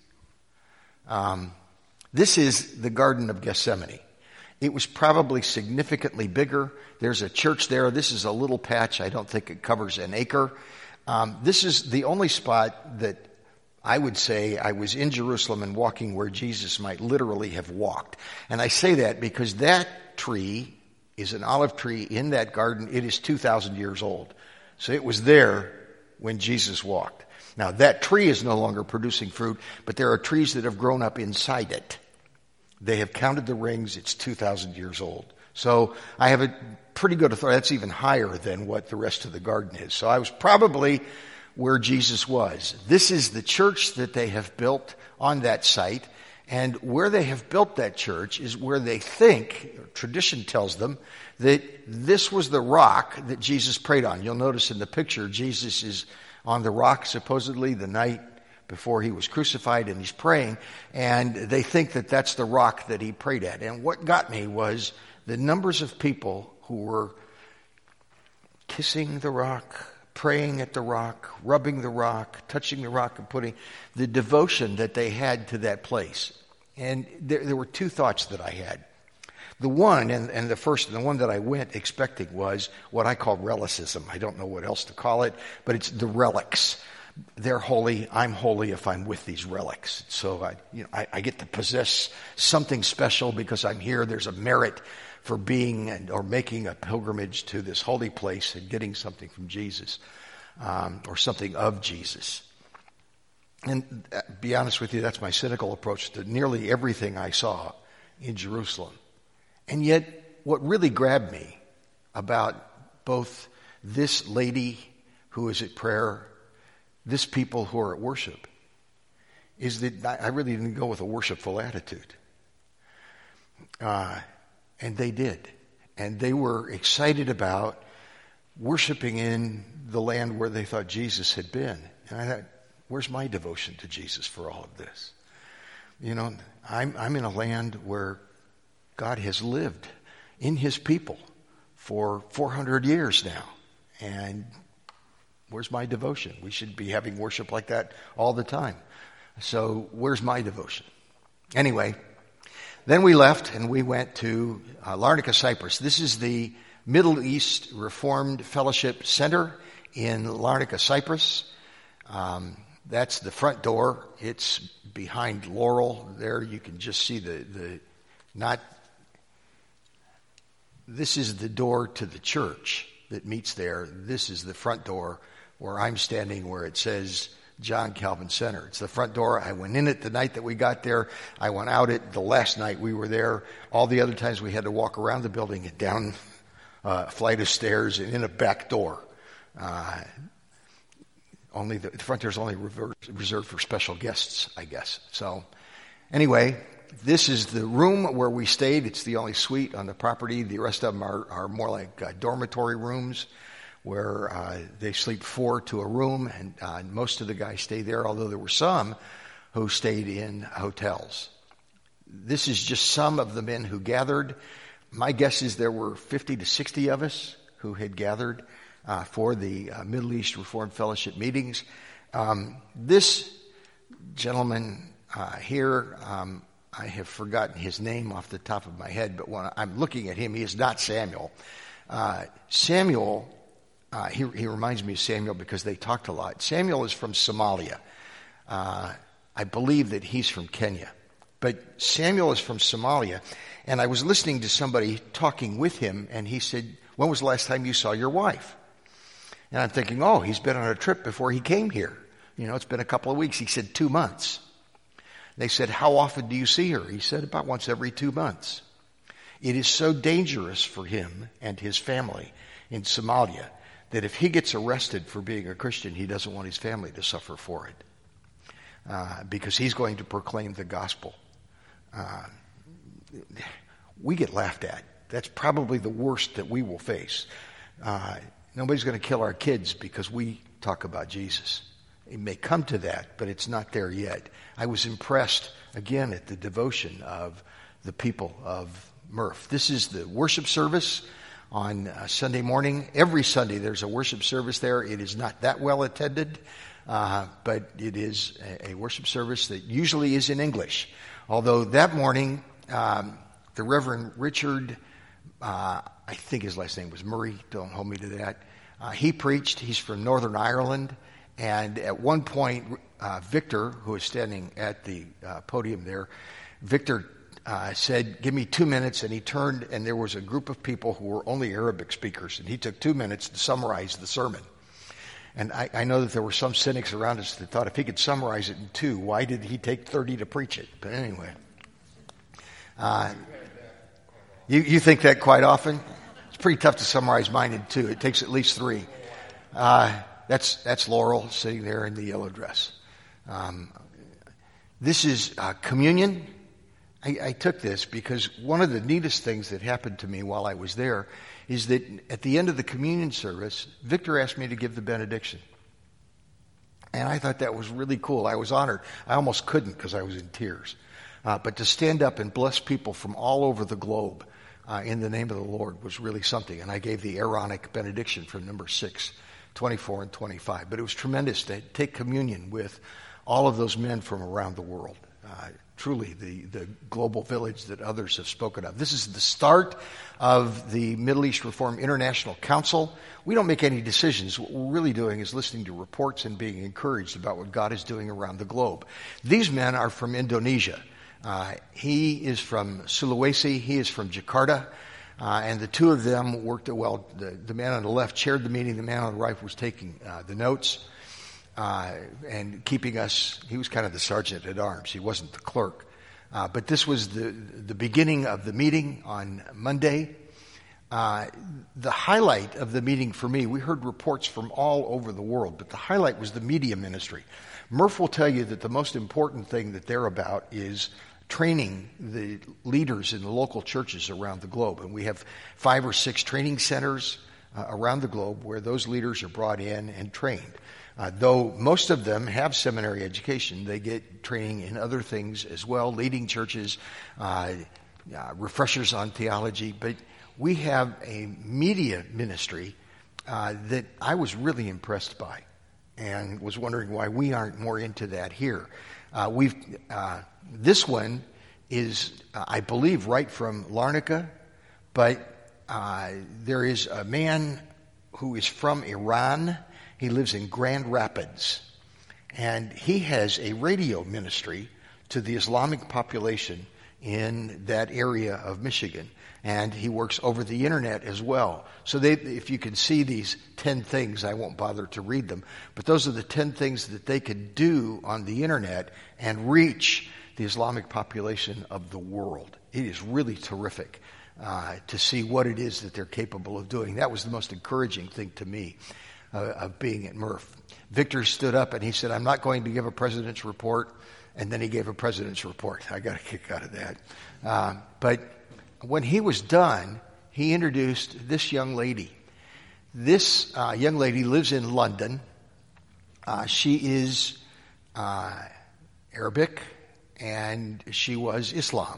Um, this is the Garden of Gethsemane. It was probably significantly bigger. There's a church there. This is a little patch. I don't think it covers an acre. Um, this is the only spot that I would say I was in Jerusalem and walking where Jesus might literally have walked. And I say that because that tree is an olive tree in that garden. It is two thousand years old. So it was there when Jesus walked. Now that tree is no longer producing fruit, but there are trees that have grown up inside it. They have counted the rings. It's two thousand years old. So I have a pretty good authority. That's even higher than what the rest of the garden is. So I was probably where Jesus was. This is the church that they have built on that site. And where they have built that church is where they think, tradition tells them, that this was the rock that Jesus prayed on. You'll notice in the picture, Jesus is on the rock supposedly the night before he was crucified, and he's praying, and they think that that's the rock that he prayed at. And what got me was the numbers of people who were kissing the rock, praying at the rock, rubbing the rock, touching the rock, and putting the devotion that they had to that place. And there, there were two thoughts that I had. The one, and, and the first, and the one that I went expecting was what I call relicism. I don't know what else to call it, but it's the relics. They're holy. I'm holy if I'm with these relics. So I, you know, I, I get to possess something special because I'm here. There's a merit for being or making a pilgrimage to this holy place and getting something from Jesus, um, or something of Jesus. And uh, be honest with you, that's my cynical approach to nearly everything I saw in Jerusalem. And yet, what really grabbed me about both this lady who is at prayer, this people who are at worship, is that I really didn't go with a worshipful attitude. Uh, and they did. And they were excited about worshiping in the land where they thought Jesus had been. And I thought, where's my devotion to Jesus for all of this? You know, I'm, I'm in a land where God has lived in his people for four hundred years now. And where's my devotion? We should be having worship like that all the time. So where's my devotion? Anyway, then we left and we went to uh, Larnaca, Cyprus. This is the Middle East Reformed Fellowship Center in Larnaca, Cyprus. Um, that's the front door. It's behind Laurel there. You can just see the, the not, this is the door to the church that meets there. This is the front door where I'm standing, where it says John Calvin Center. It's the front door. I went in it the night that we got there. I went out it the last night we were there. All the other times we had to walk around the building and down uh, a flight of stairs and in a back door. Uh, only the, the front door is only rever- reserved for special guests, I guess. So anyway, this is the room where we stayed. It's the only suite on the property. The rest of them are, are more like uh, dormitory rooms, where uh, they sleep four to a room, and uh, most of the guys stay there, although there were some who stayed in hotels. This is just some of the men who gathered. My guess is there were fifty to sixty of us who had gathered uh, for the uh, Middle East Reformed Fellowship meetings. Um, this gentleman uh, here, um, I have forgotten his name off the top of my head, but when I'm looking at him, he is not Samuel. Uh, Samuel... Uh, he, he reminds me of Samuel because they talked a lot. Samuel is from Somalia. Uh, I believe that he's from Kenya. But Samuel is from Somalia. And I was listening to somebody talking with him, and he said, when was the last time you saw your wife? And I'm thinking, oh, he's been on a trip before he came here. You know, it's been a couple of weeks. He said, two months. They said, how often do you see her? He said, about once every two months. It is so dangerous for him and his family in Somalia that if he gets arrested for being a Christian, he doesn't want his family to suffer for it, uh, because he's going to proclaim the gospel. Uh, we get laughed at. That's probably the worst that we will face. Uh, nobody's going to kill our kids because we talk about Jesus. It may come to that, but it's not there yet. I was impressed, again, at the devotion of the people of Murph. This is the worship service on uh, Sunday morning. Every Sunday there's a worship service there. It is not that well attended, uh, but it is a, a worship service that usually is in English. Although that morning, um, the Reverend Richard, uh, I think his last name was Murray, don't hold me to that, uh, he preached. He's from Northern Ireland. And at one point, uh, Victor, who is standing at the uh, podium there, Victor Uh, said, give me two minutes, and he turned, and there was a group of people who were only Arabic speakers, and he took two minutes to summarize the sermon. And I, I know that there were some cynics around us that thought if he could summarize it in two, why did he take thirty to preach it? But anyway. Uh, you, you think that quite often? It's pretty tough to summarize mine in two. It takes at least three. Uh, that's, that's Laurel sitting there in the yellow dress. Um, this is uh, communion. I, I took this because one of the neatest things that happened to me while I was there is that at the end of the communion service, Victor asked me to give the benediction. And I thought that was really cool. I was honored. I almost couldn't because I was in tears. Uh, but to stand up and bless people from all over the globe uh, in the name of the Lord was really something. And I gave the Aaronic benediction from number six, twenty-four and twenty-five. But it was tremendous to take communion with all of those men from around the world. Uh, truly the, the global village that others have spoken of. This is the start of the Middle East Reform International Council. We don't make any decisions. What we're really doing is listening to reports and being encouraged about what God is doing around the globe. These men are from Indonesia. Uh, he is from Sulawesi. He is from Jakarta. Uh, and the two of them worked, well, the, the man on the left chaired the meeting, the man on the right was taking uh, the notes uh, and keeping us, he was kind of the sergeant at arms, he wasn't the clerk. Uh, but this was the, the beginning of the meeting on Monday. Uh, the highlight of the meeting for me, we heard reports from all over the world, but the highlight was the media ministry. Murph will tell you that the most important thing that they're about is training the leaders in the local churches around the globe. And we have five or six training centers uh, around the globe where those leaders are brought in and trained. Uh, though most of them have seminary education, they get training in other things as well, leading churches, uh, uh, refreshers on theology. But we have a media ministry uh, that I was really impressed by and was wondering why we aren't more into that here. Uh, we've uh, this one is, uh, I believe, right from Larnaca, but uh, there is a man who is from Iran. He lives in Grand Rapids, and he has a radio ministry to the Islamic population in that area of Michigan, and he works over the internet as well. So they, if you can see these ten things, I won't bother to read them, but those are the ten things that they could do on the internet and reach the Islamic population of the world. It is really terrific uh, to see what it is that they're capable of doing. That was the most encouraging thing to me uh, of being at Murph. Victor stood up and he said, "I'm not going to give a president's report," and then he gave a president's report. I got a kick out of that. Uh, but when he was done, he introduced this young lady. This uh, young lady lives in London. Uh, she is uh, Arabic, and she was Islam.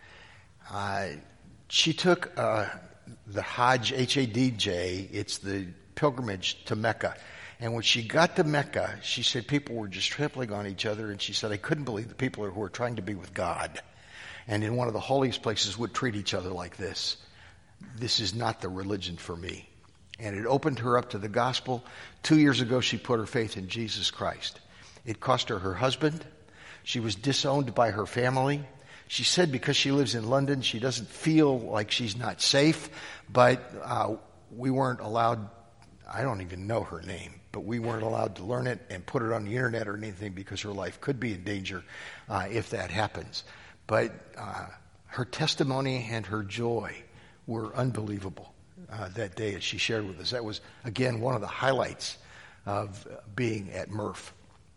Uh, she took uh, the Hajj, H A D J, it's the pilgrimage to Mecca. And when she got to Mecca, she said people were just trampling on each other, and she said, "I couldn't believe the people who were trying to be with God and in one of the holiest places would treat each other like this. This is not the religion for me." And it opened her up to the gospel. Two years ago, she put her faith in Jesus Christ. It cost her her husband. She was disowned by her family. She said because she lives in London, she doesn't feel like she's not safe, but uh, we weren't allowed, I don't even know her name, but we weren't allowed to learn it and put it on the internet or anything because her life could be in danger uh, if that happens. But uh, her testimony and her joy were unbelievable uh, that day as she shared with us. That was, again, one of the highlights of being at Murph.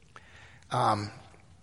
Um,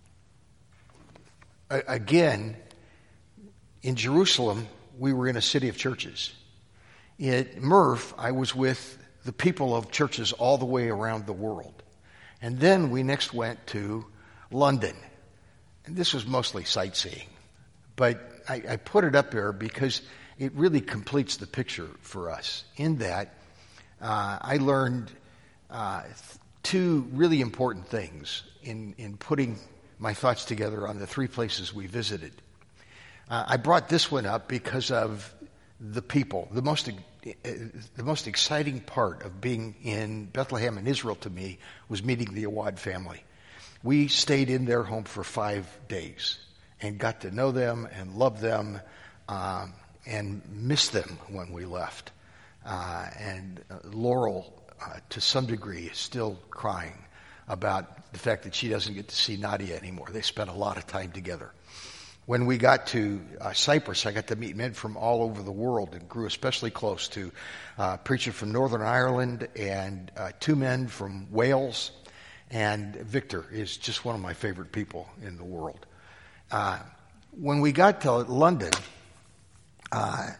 again, in Jerusalem, we were in a city of churches. At Murph, I was with the people of churches all the way around the world. And then we next went to London. And this was mostly sightseeing. But I, I put it up there because it really completes the picture for us. In that, uh, I learned uh, two really important things in, in putting my thoughts together on the three places we visited. Uh, I brought this one up because of the people. The most, uh, the most exciting part of being in Bethlehem and Israel to me was meeting the Awad family. We stayed in their home for five days and got to know them and love them uh, and missed them when we left. Uh, and uh, Laurel, uh, to some degree, is still crying about the fact that she doesn't get to see Nadia anymore. They spent a lot of time together. When we got to uh, Cyprus, I got to meet men from all over the world and grew especially close to uh, a preacher from Northern Ireland and uh, two men from Wales. And Victor is just one of my favorite people in the world. Uh, when we got to London, uh,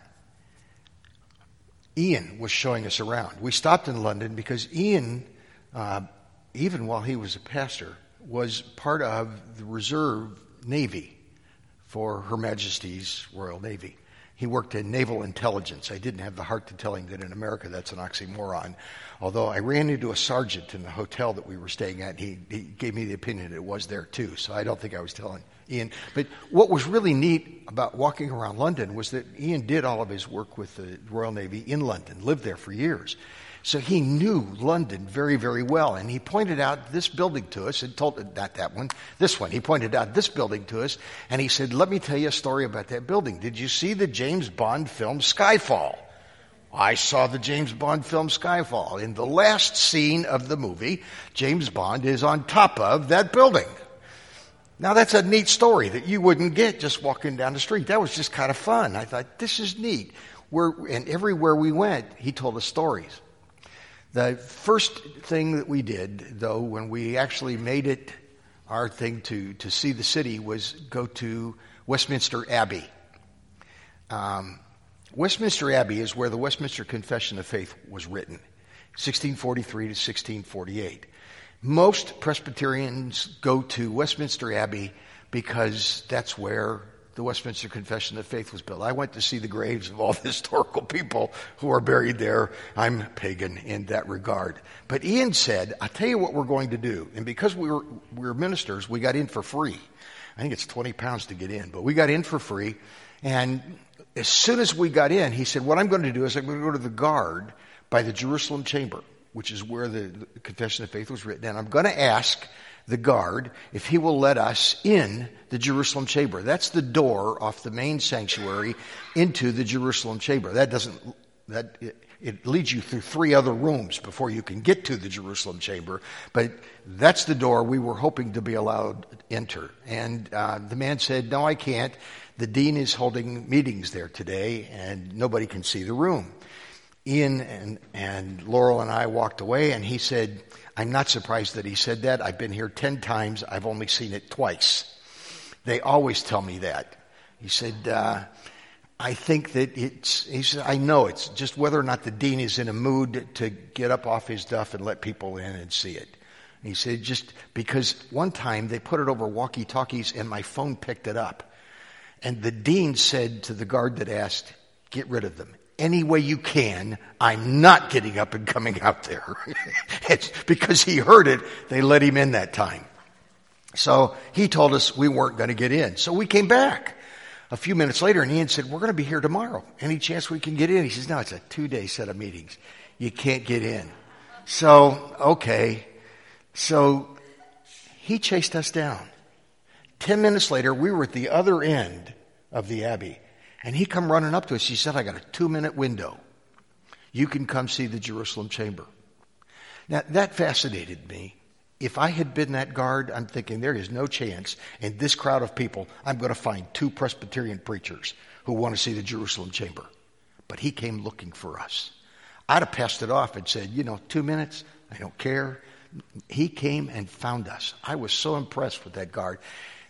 Ian was showing us around. We stopped in London because Ian, uh, even while he was a pastor, was part of the reserve Navy for Her Majesty's Royal Navy. He worked in naval intelligence. I didn't have the heart to tell him that in America that's an oxymoron. Although I ran into a sergeant in the hotel that we were staying at, and he, he gave me the opinion it was there too, so I don't think I was telling Ian. But what was really neat about walking around London was that Ian did all of his work with the Royal Navy in London, lived there for years. So he knew London very, very well. And he pointed out this building to us and told, not that one, this one. He pointed out this building to us and he said, let me tell you a story about that building. Did you see the James Bond film Skyfall? I saw the James Bond film Skyfall. In the last scene of the movie, James Bond is on top of that building. Now that's a neat story that you wouldn't get just walking down the street. That was just kind of fun. I thought, this is neat. We're, and everywhere we went, he told us stories. The first thing that we did, though, when we actually made it our thing to, to see the city was go to Westminster Abbey. Um, Westminster Abbey is where the Westminster Confession of Faith was written, sixteen forty-three to sixteen forty-eight. Most Presbyterians go to Westminster Abbey because that's where the Westminster Confession of Faith was built. I went to see the graves of all the historical people who are buried there. I'm pagan in that regard. But Ian said, I'll tell you what we're going to do. And because we were, we were ministers, we got in for free. I think it's twenty pounds to get in, but we got in for free. And as soon as we got in, he said, what I'm going to do is I'm going to go to the guard by the Jerusalem Chamber, which is where the, the Confession of Faith was written. And I'm going to ask the guard if he will let us in the Jerusalem Chamber. That's the door off the main sanctuary into the Jerusalem Chamber. That doesn't, that, it, it leads you through three other rooms before you can get to the Jerusalem Chamber. But that's the door we were hoping to be allowed to enter. And uh, the man said, no, I can't. The dean is holding meetings there today and nobody can see the room. Ian and, and Laurel and I walked away and he said, I'm not surprised that he said that. I've been here ten times. I've only seen it twice. They always tell me that. He said, uh, I think that it's, he said, I know it's just whether or not the dean is in a mood to get up off his duff and let people in and see it. He said, just because one time they put it over walkie-talkies and my phone picked it up. And the dean said to the guard that asked, get rid of them. Any way you can, I'm not getting up and coming out there. It's because he heard it, they let him in that time. So he told us we weren't going to get in. So we came back a few minutes later and Ian said, we're going to be here tomorrow. Any chance we can get in? He says, no, it's a two-day set of meetings. You can't get in. So, okay. So he chased us down. Ten minutes later, we were at the other end of the Abbey. And he come running up to us. He said, I got a two-minute window. You can come see the Jerusalem Chamber. Now, that fascinated me. If I had been that guard, I'm thinking there is no chance in this crowd of people I'm going to find two Presbyterian preachers who want to see the Jerusalem Chamber. But he came looking for us. I'd have passed it off and said, you know, two minutes, I don't care. He came and found us. I was so impressed with that guard.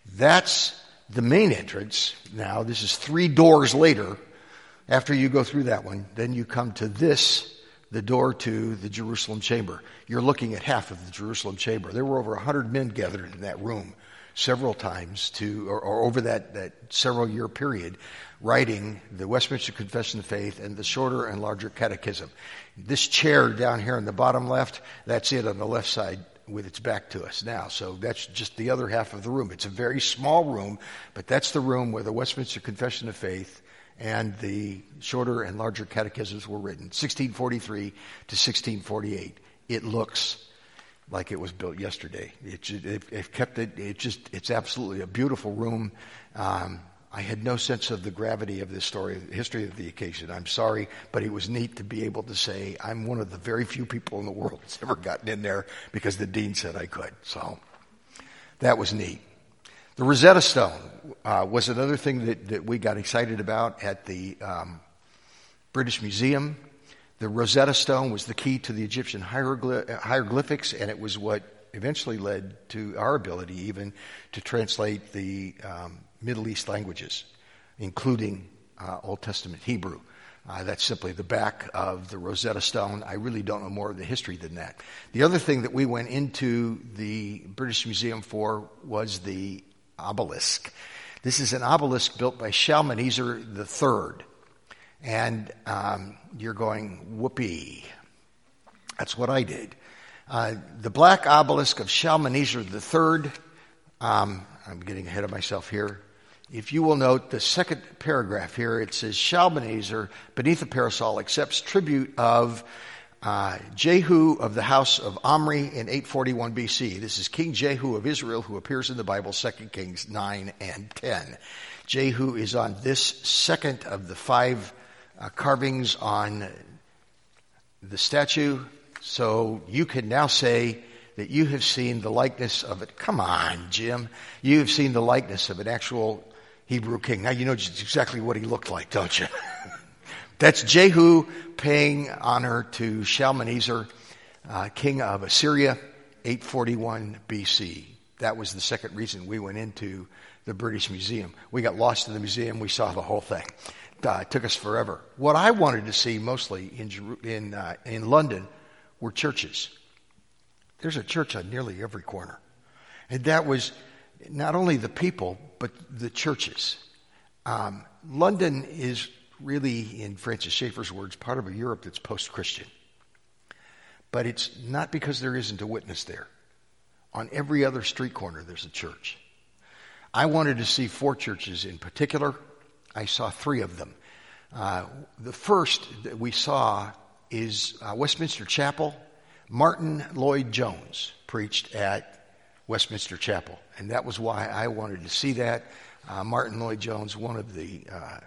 That's the main entrance. Now, this is three doors later. After you go through that one, then you come to this, the door to the Jerusalem Chamber. You're looking at half of the Jerusalem Chamber. There were over one hundred men gathered in that room several times to, or, or over that, that several year period, writing the Westminster Confession of Faith and the Shorter and Larger Catechism. This chair down here in the bottom left, that's it on the left side with its back to us now. So that's just the other half of the room. It's a very small room, but that's the room where the Westminster Confession of Faith and the Shorter and Larger Catechisms were written, sixteen forty-three to sixteen forty-eight. It looks like it was built yesterday. It, it, it kept it, it just, it's absolutely a beautiful room. Um, I had no sense of the gravity of this story, the history of the occasion. I'm sorry, but it was neat to be able to say I'm one of the very few people in the world that's ever gotten in there because the dean said I could. So that was neat. The Rosetta Stone uh, was another thing that, that we got excited about at the um, British Museum. The Rosetta Stone was the key to the Egyptian hierogly- hieroglyphics, and it was what eventually led to our ability even to translate the um, Middle East languages, including uh, Old Testament Hebrew. Uh, that's simply the back of the Rosetta Stone. I really don't know more of the history than that. The other thing that we went into the British Museum for was the obelisk. This is an obelisk built by Shalmaneser the Third. And um, you're going, whoopee. That's what I did. Uh, the black obelisk of Shalmaneser the Third, um, I'm getting ahead of myself here. If you will note the second paragraph here, it says Shalmaneser, beneath a parasol, accepts tribute of Uh, Jehu of the house of Omri in eight forty-one B C. This is King Jehu of Israel, who appears in the Bible, Second Kings nine and ten. Jehu is on this second of the five uh, carvings on the statue. So you can now say that you have seen the likeness of it. Come on, Jim. You have seen the likeness of an actual Hebrew king. Now you know just exactly what he looked like, don't you? That's Jehu paying honor to Shalmaneser, uh, king of Assyria, eight forty-one B C. That was the second reason we went into the British Museum. We got lost in the museum. We saw the whole thing. Uh, it took us forever. What I wanted to see mostly in Jeru- in uh, in London were churches. There's a church on nearly every corner. And that was not only the people, but the churches. Um, London is really, in Francis Schaeffer's words, part of a Europe that's post-Christian. But it's not because there isn't a witness there. On every other street corner, there's a church. I wanted to see four churches in particular. I saw three of them. Uh, the first that we saw is uh, Westminster Chapel. Martin Lloyd-Jones preached at Westminster Chapel, and that was why I wanted to see that. Uh, Martin Lloyd-Jones, one of the uh,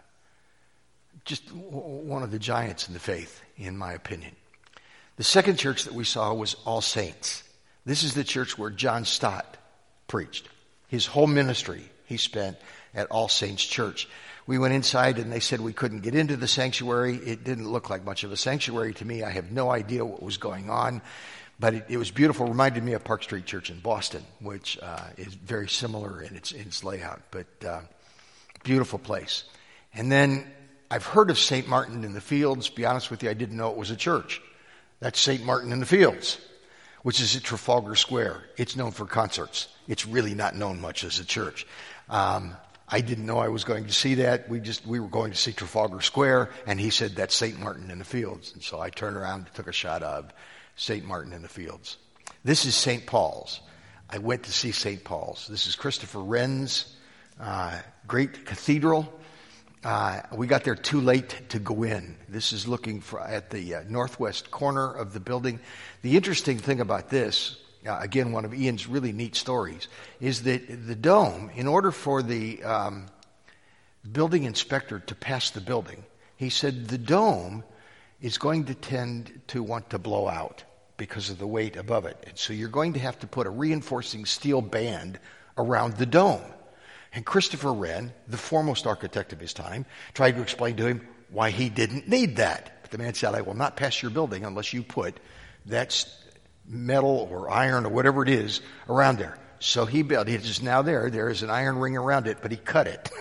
just one of the giants in the faith, in my opinion. The second church that we saw was All Saints. This is the church where John Stott preached. His whole ministry he spent at All Saints Church. We went inside and they said we couldn't get into the sanctuary. It didn't look like much of a sanctuary to me. I have no idea what was going on, but it, it was beautiful. It reminded me of Park Street Church in Boston, which uh, is very similar in its, in its layout, but uh, beautiful place. And then I've heard of Saint Martin in the Fields. Be honest with you, I didn't know it was a church. That's Saint Martin in the Fields, which is at Trafalgar Square. It's known for concerts. It's really not known much as a church. Um, I didn't know I was going to see that. We just we were going to see Trafalgar Square, and he said that's Saint Martin in the Fields. And so I turned around and took a shot of Saint Martin in the Fields. This is Saint Paul's. I went to see Saint Paul's. This is Christopher Wren's uh, great cathedral. Uh, we got there too late to go in. This is looking for, at the uh, northwest corner of the building. The interesting thing about this, uh, again, one of Ian's really neat stories, is that the dome, in order for the um, building inspector to pass the building, he said the dome is going to tend to want to blow out because of the weight above it. And so you're going to have to put a reinforcing steel band around the dome. And Christopher Wren, the foremost architect of his time, tried to explain to him why he didn't need that. But the man said, I will not pass your building unless you put that metal or iron or whatever it is around there. So he built, it is now there, there is an iron ring around it, but he cut it.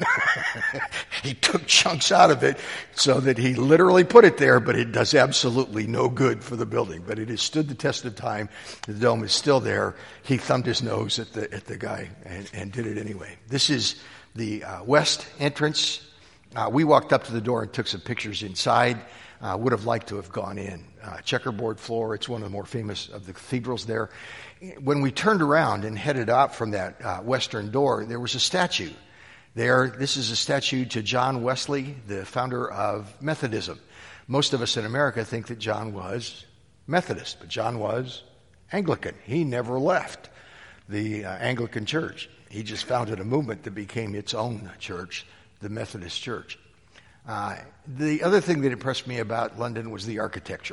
He took chunks out of it so that he literally put it there, but it does absolutely no good for the building. But it has stood the test of time. The dome is still there. He thumbed his nose at the at the guy and, and did it anyway. This is the uh, west entrance. Uh, we walked up to the door and took some pictures inside. Uh, would have liked to have gone in. Uh, checkerboard floor. It's one of the more famous of the cathedrals there. When we turned around and headed out from that uh, western door, there was a statue. There, this is a statue to John Wesley, the founder of Methodism. Most of us in America think that John was Methodist, but John was Anglican. He never left the uh, Anglican Church. He just founded a movement that became its own church, the Methodist Church. Uh, the other thing that impressed me about London was the architecture.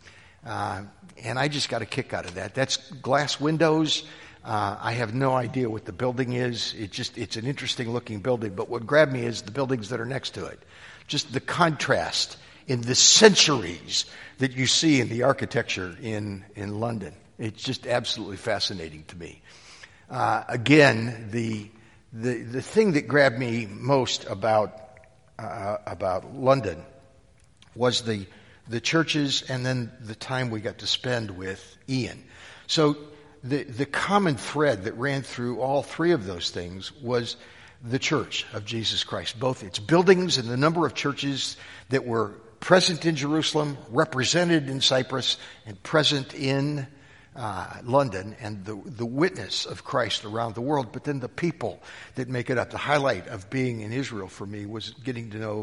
Uh, and I just got a kick out of that. That's glass windows. Uh, I have no idea what the building is. It just, it's an interesting looking building. But what grabbed me is the buildings that are next to it. Just the contrast in the centuries that you see in the architecture in, in London. It's just absolutely fascinating to me. Uh, again, the, the, the thing that grabbed me most about, uh, about London was the the churches, and then the time we got to spend with Ian. So the the common thread that ran through all three of those things was the Church of Jesus Christ, both its buildings and the number of churches that were present in Jerusalem, represented in Cyprus, and present in uh, London, and the, the witness of Christ around the world, but then the people that make it up. The highlight of being in Israel for me was getting to know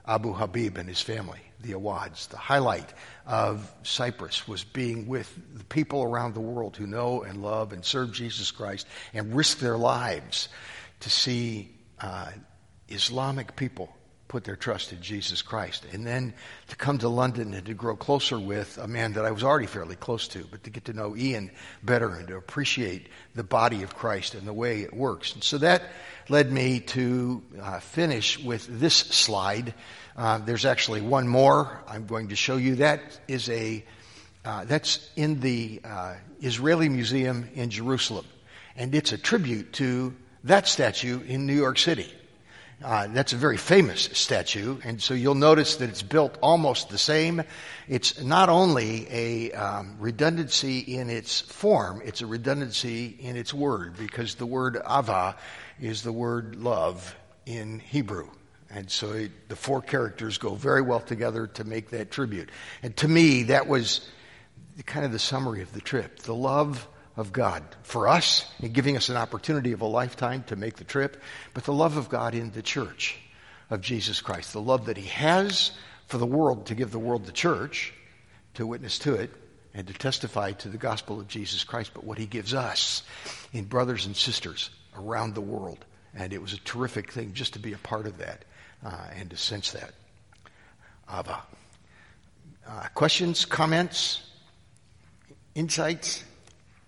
Abu Habib and his family, the Awads. The highlight of Cyprus was being with the people around the world who know and love and serve Jesus Christ and risk their lives to see uh, Islamic people put their trust in Jesus Christ. And then to come to London and to grow closer with a man that I was already fairly close to, but to get to know Ian better and to appreciate the body of Christ and the way it works. And so that led me to uh, finish with this slide. Uh, there's actually one more I'm going to show you. That is a, uh, that's in the uh, Israeli Museum in Jerusalem. And it's a tribute to that statue in New York City. Uh, that's a very famous statue, and so you'll notice that it's built almost the same. It's not only a um, redundancy in its form, it's a redundancy in its word, because the word ava is the word love in Hebrew. And so it, the four characters go very well together to make that tribute. And to me, that was kind of the summary of the trip. The love of God for us and giving us an opportunity of a lifetime to make the trip, but the love of God in the church of Jesus Christ. The love that he has for the world to give the world the church, to witness to it, and to testify to the gospel of Jesus Christ, but what he gives us in brothers and sisters around the world. And it was a terrific thing just to be a part of that uh, and to sense that. Ava. Uh, questions, comments, insights?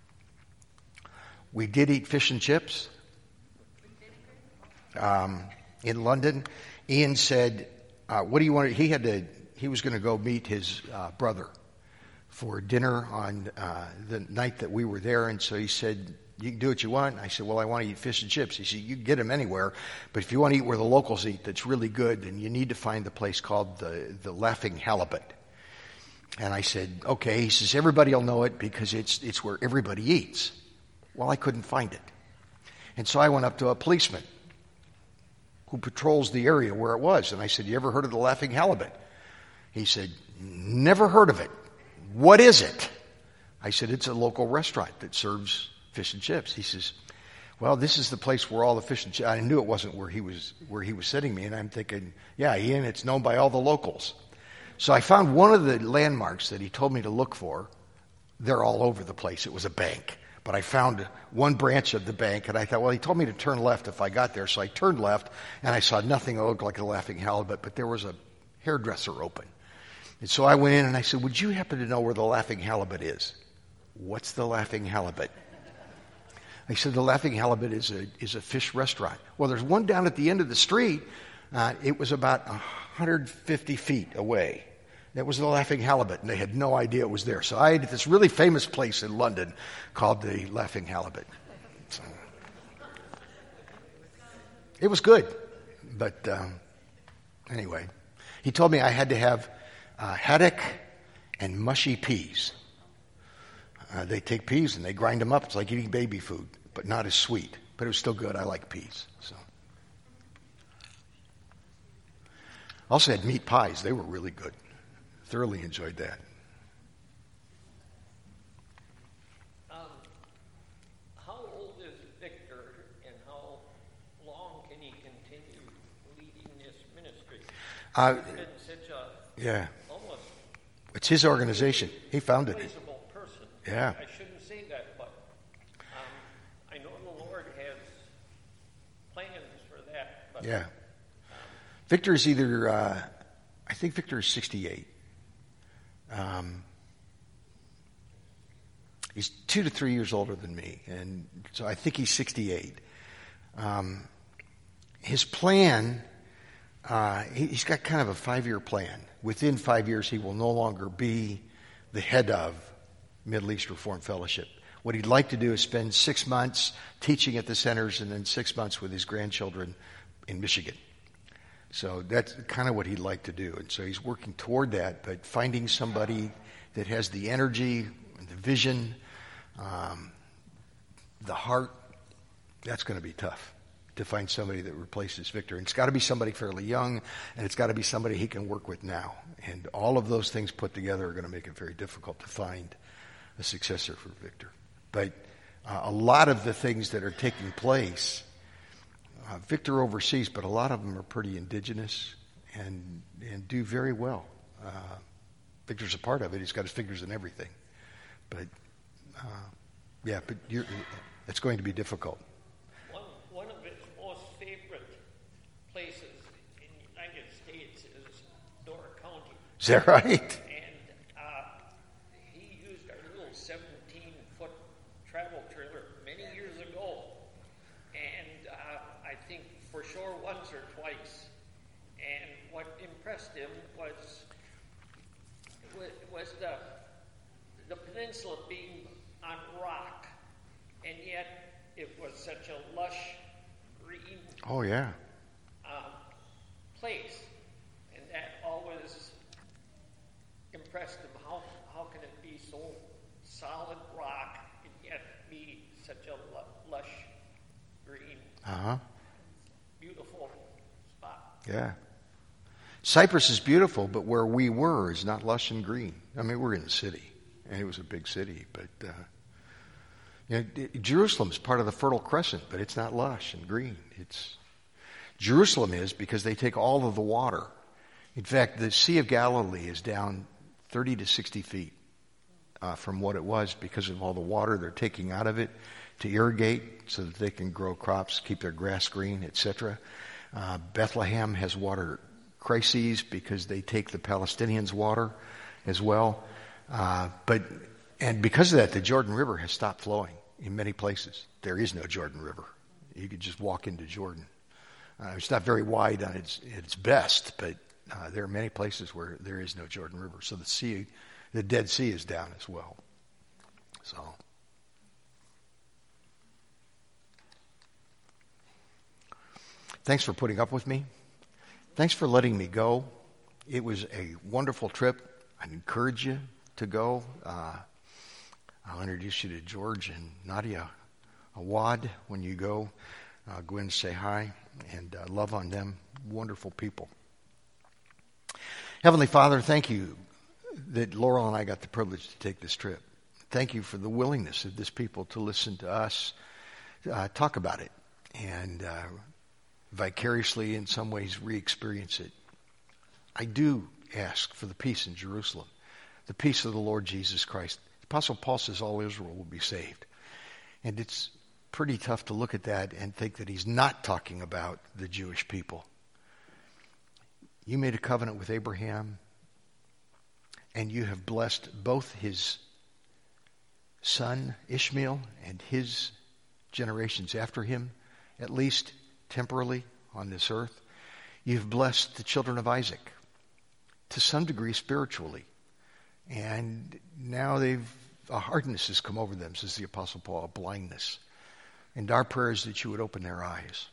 We did eat fish and chips um, in London. Ian said, uh, what do you want to, he had to, he was going to go meet his uh, brother for dinner on uh, the night that we were there. And so he said, you can do what you want. And I said, well, I want to eat fish and chips. He said, you can get them anywhere, but if you want to eat where the locals eat that's really good, then you need to find the place called the, the Laughing Halibut. And I said, okay. He says, everybody will know it because it's it's where everybody eats. Well, I couldn't find it. And so I went up to a policeman who patrols the area where it was. And I said, you ever heard of the Laughing Halibut? He said, never heard of it. What is it? I said, it's a local restaurant that serves fish and chips. He says, well, this is the place where all the fish and chips, I knew it wasn't where he was, where he was sitting me. And I'm thinking, yeah, Ian, it's known by all the locals. So I found one of the landmarks that he told me to look for. They're all over the place. It was a bank. But I found one branch of the bank, and I thought, well, he told me to turn left if I got there. So I turned left, and I saw nothing that looked like a Laughing Halibut, but there was a hairdresser open. And so I went in, and I said, would you happen to know where the Laughing Halibut is? What's the Laughing Halibut? I said, the Laughing Halibut is a is a fish restaurant. Well, there's one down at the end of the street. Uh, it was about one hundred fifty feet away. That was the Laughing Halibut, and they had no idea it was there. So I ate at this really famous place in London called the Laughing Halibut. So, it was good, but um, anyway, he told me I had to have uh, haddock and mushy peas. Uh, they take peas and they grind them up. It's like eating baby food, but not as sweet. But it was still good. I like peas. So, also had meat pies. They were really good. Thoroughly enjoyed that. Um, how old is Victor, and how long can he continue leading this ministry? Uh, He's been such a yeah, almost it's his organization. He founded it. replaceable person. Yeah. I shouldn't say that, but um, I know the Lord has plans for that. But, Yeah. Victor is either, uh, I think Victor is sixty-eight. Um, he's two to three years older than me, and so I think he's sixty-eight. Um, his plan, uh, he, he's got kind of a five-year plan. Within five years, he will no longer be the head of Middle East Reformed Fellowship. What he'd like to do is spend six months teaching at the centers and then six months with his grandchildren in Michigan. So that's kind of what he'd like to do. And so he's working toward that, but finding somebody that has the energy, the vision, um, the heart, that's going to be tough to find somebody that replaces Victor. And it's got to be somebody fairly young, and it's got to be somebody he can work with now. And all of those things put together are going to make it very difficult to find a successor for Victor. But uh, a lot of the things that are taking place, Uh, Victor oversees, but a lot of them are pretty indigenous and and do very well. Uh, Victor's a part of it. He's got his fingers in everything. But, uh, yeah, but you're, it's going to be difficult. One, one of his most favorite places in the United States is Door County. Is that right? And uh, he used our little seventeen-foot travel trailer many years ago. And uh, I think for sure once or twice. And what impressed him was was the the peninsula being on rock, and yet it was such a lush, green Oh, yeah. um, place, and that always impressed him. How how can it be so solid rock and yet be such a lu- lush, green, Uh-huh. beautiful spot? Yeah. Cyprus is beautiful, but where we were is not lush and green. I mean, we're in the city, and it was a big city, but uh, you know, it, Jerusalem's part of the Fertile Crescent, but it's not lush and green. It's Jerusalem is because they take all of the water. In fact, the Sea of Galilee is down thirty to sixty feet uh, from what it was because of all the water they're taking out of it to irrigate so that they can grow crops, keep their grass green, et cetera. Uh, Bethlehem has water crises because they take the Palestinians' water as well. Uh, but and because of that, the Jordan River has stopped flowing in many places. There is no Jordan River. You could just walk into Jordan. Uh, it's not very wide on its its best, but uh, there are many places where there is no Jordan River. So the sea, the Dead Sea, is down as well. So. Thanks for putting up with me. Thanks for letting me go. It was a wonderful trip. I'd encourage you to go. Uh, I'll introduce you to George and Nadia Awad when you go. Uh, go in and say hi and uh, love on them. Wonderful people. Heavenly Father, thank you that Laurel and I got the privilege to take this trip. Thank you for the willingness of this people to listen to us uh, talk about it and uh, vicariously in some ways re-experience it. I do ask for the peace in Jerusalem, the peace of the Lord Jesus Christ. Apostle Paul says all Israel will be saved. And it's pretty tough to look at that and think that he's not talking about the Jewish people. You made a covenant with Abraham, and you have blessed both his son Ishmael and his generations after him, at least temporarily on this earth. You've blessed the children of Isaac to some degree spiritually. And now they've, a hardness has come over them, says the Apostle Paul, a blindness. And our prayer is that you would open their eyes.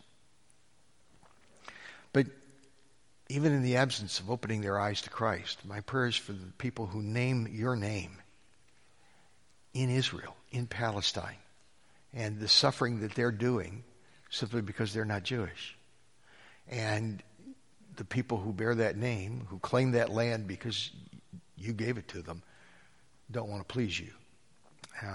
But even in the absence of opening their eyes to Christ, my prayer is for the people who name your name in Israel, in Palestine, and the suffering that they're doing simply because they're not Jewish. And the people who bear that name, who claim that land because you gave it to them, don't want to please you. Uh,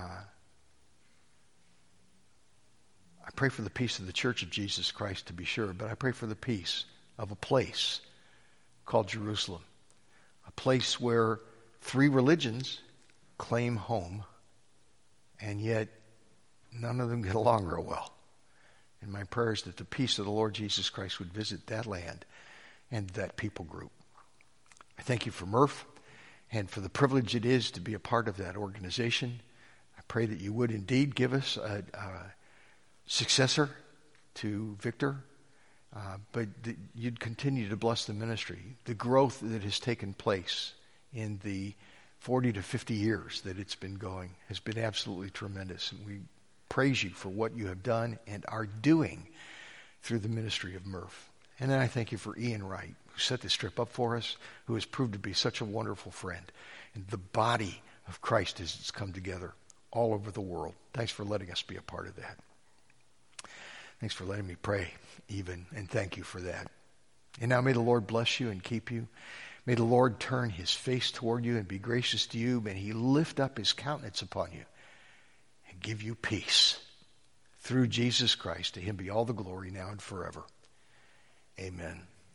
I pray for the peace of the Church of Jesus Christ, to be sure, but I pray for the peace of a place called Jerusalem, a place where three religions claim home, and yet none of them get along real well. And my prayer is that the peace of the Lord Jesus Christ would visit that land and that people group. I thank you for Murph and for the privilege it is to be a part of that organization. I pray that you would indeed give us a, a successor to Victor, uh, but that you'd continue to bless the ministry. The growth that has taken place in the forty to fifty years that it's been going has been absolutely tremendous, and we praise you for what you have done and are doing through the ministry of Murph. And then I thank you for Ian Wright, who set this trip up for us, who has proved to be such a wonderful friend, and the body of Christ as it's come together all over the world. Thanks for letting us be a part of that. Thanks for letting me pray even, and thank you for that. And now may the Lord bless you and keep you. May the Lord turn his face toward you and be gracious to you. May he lift up his countenance upon you and give you peace through Jesus Christ. To him be all the glory now and forever. Amen.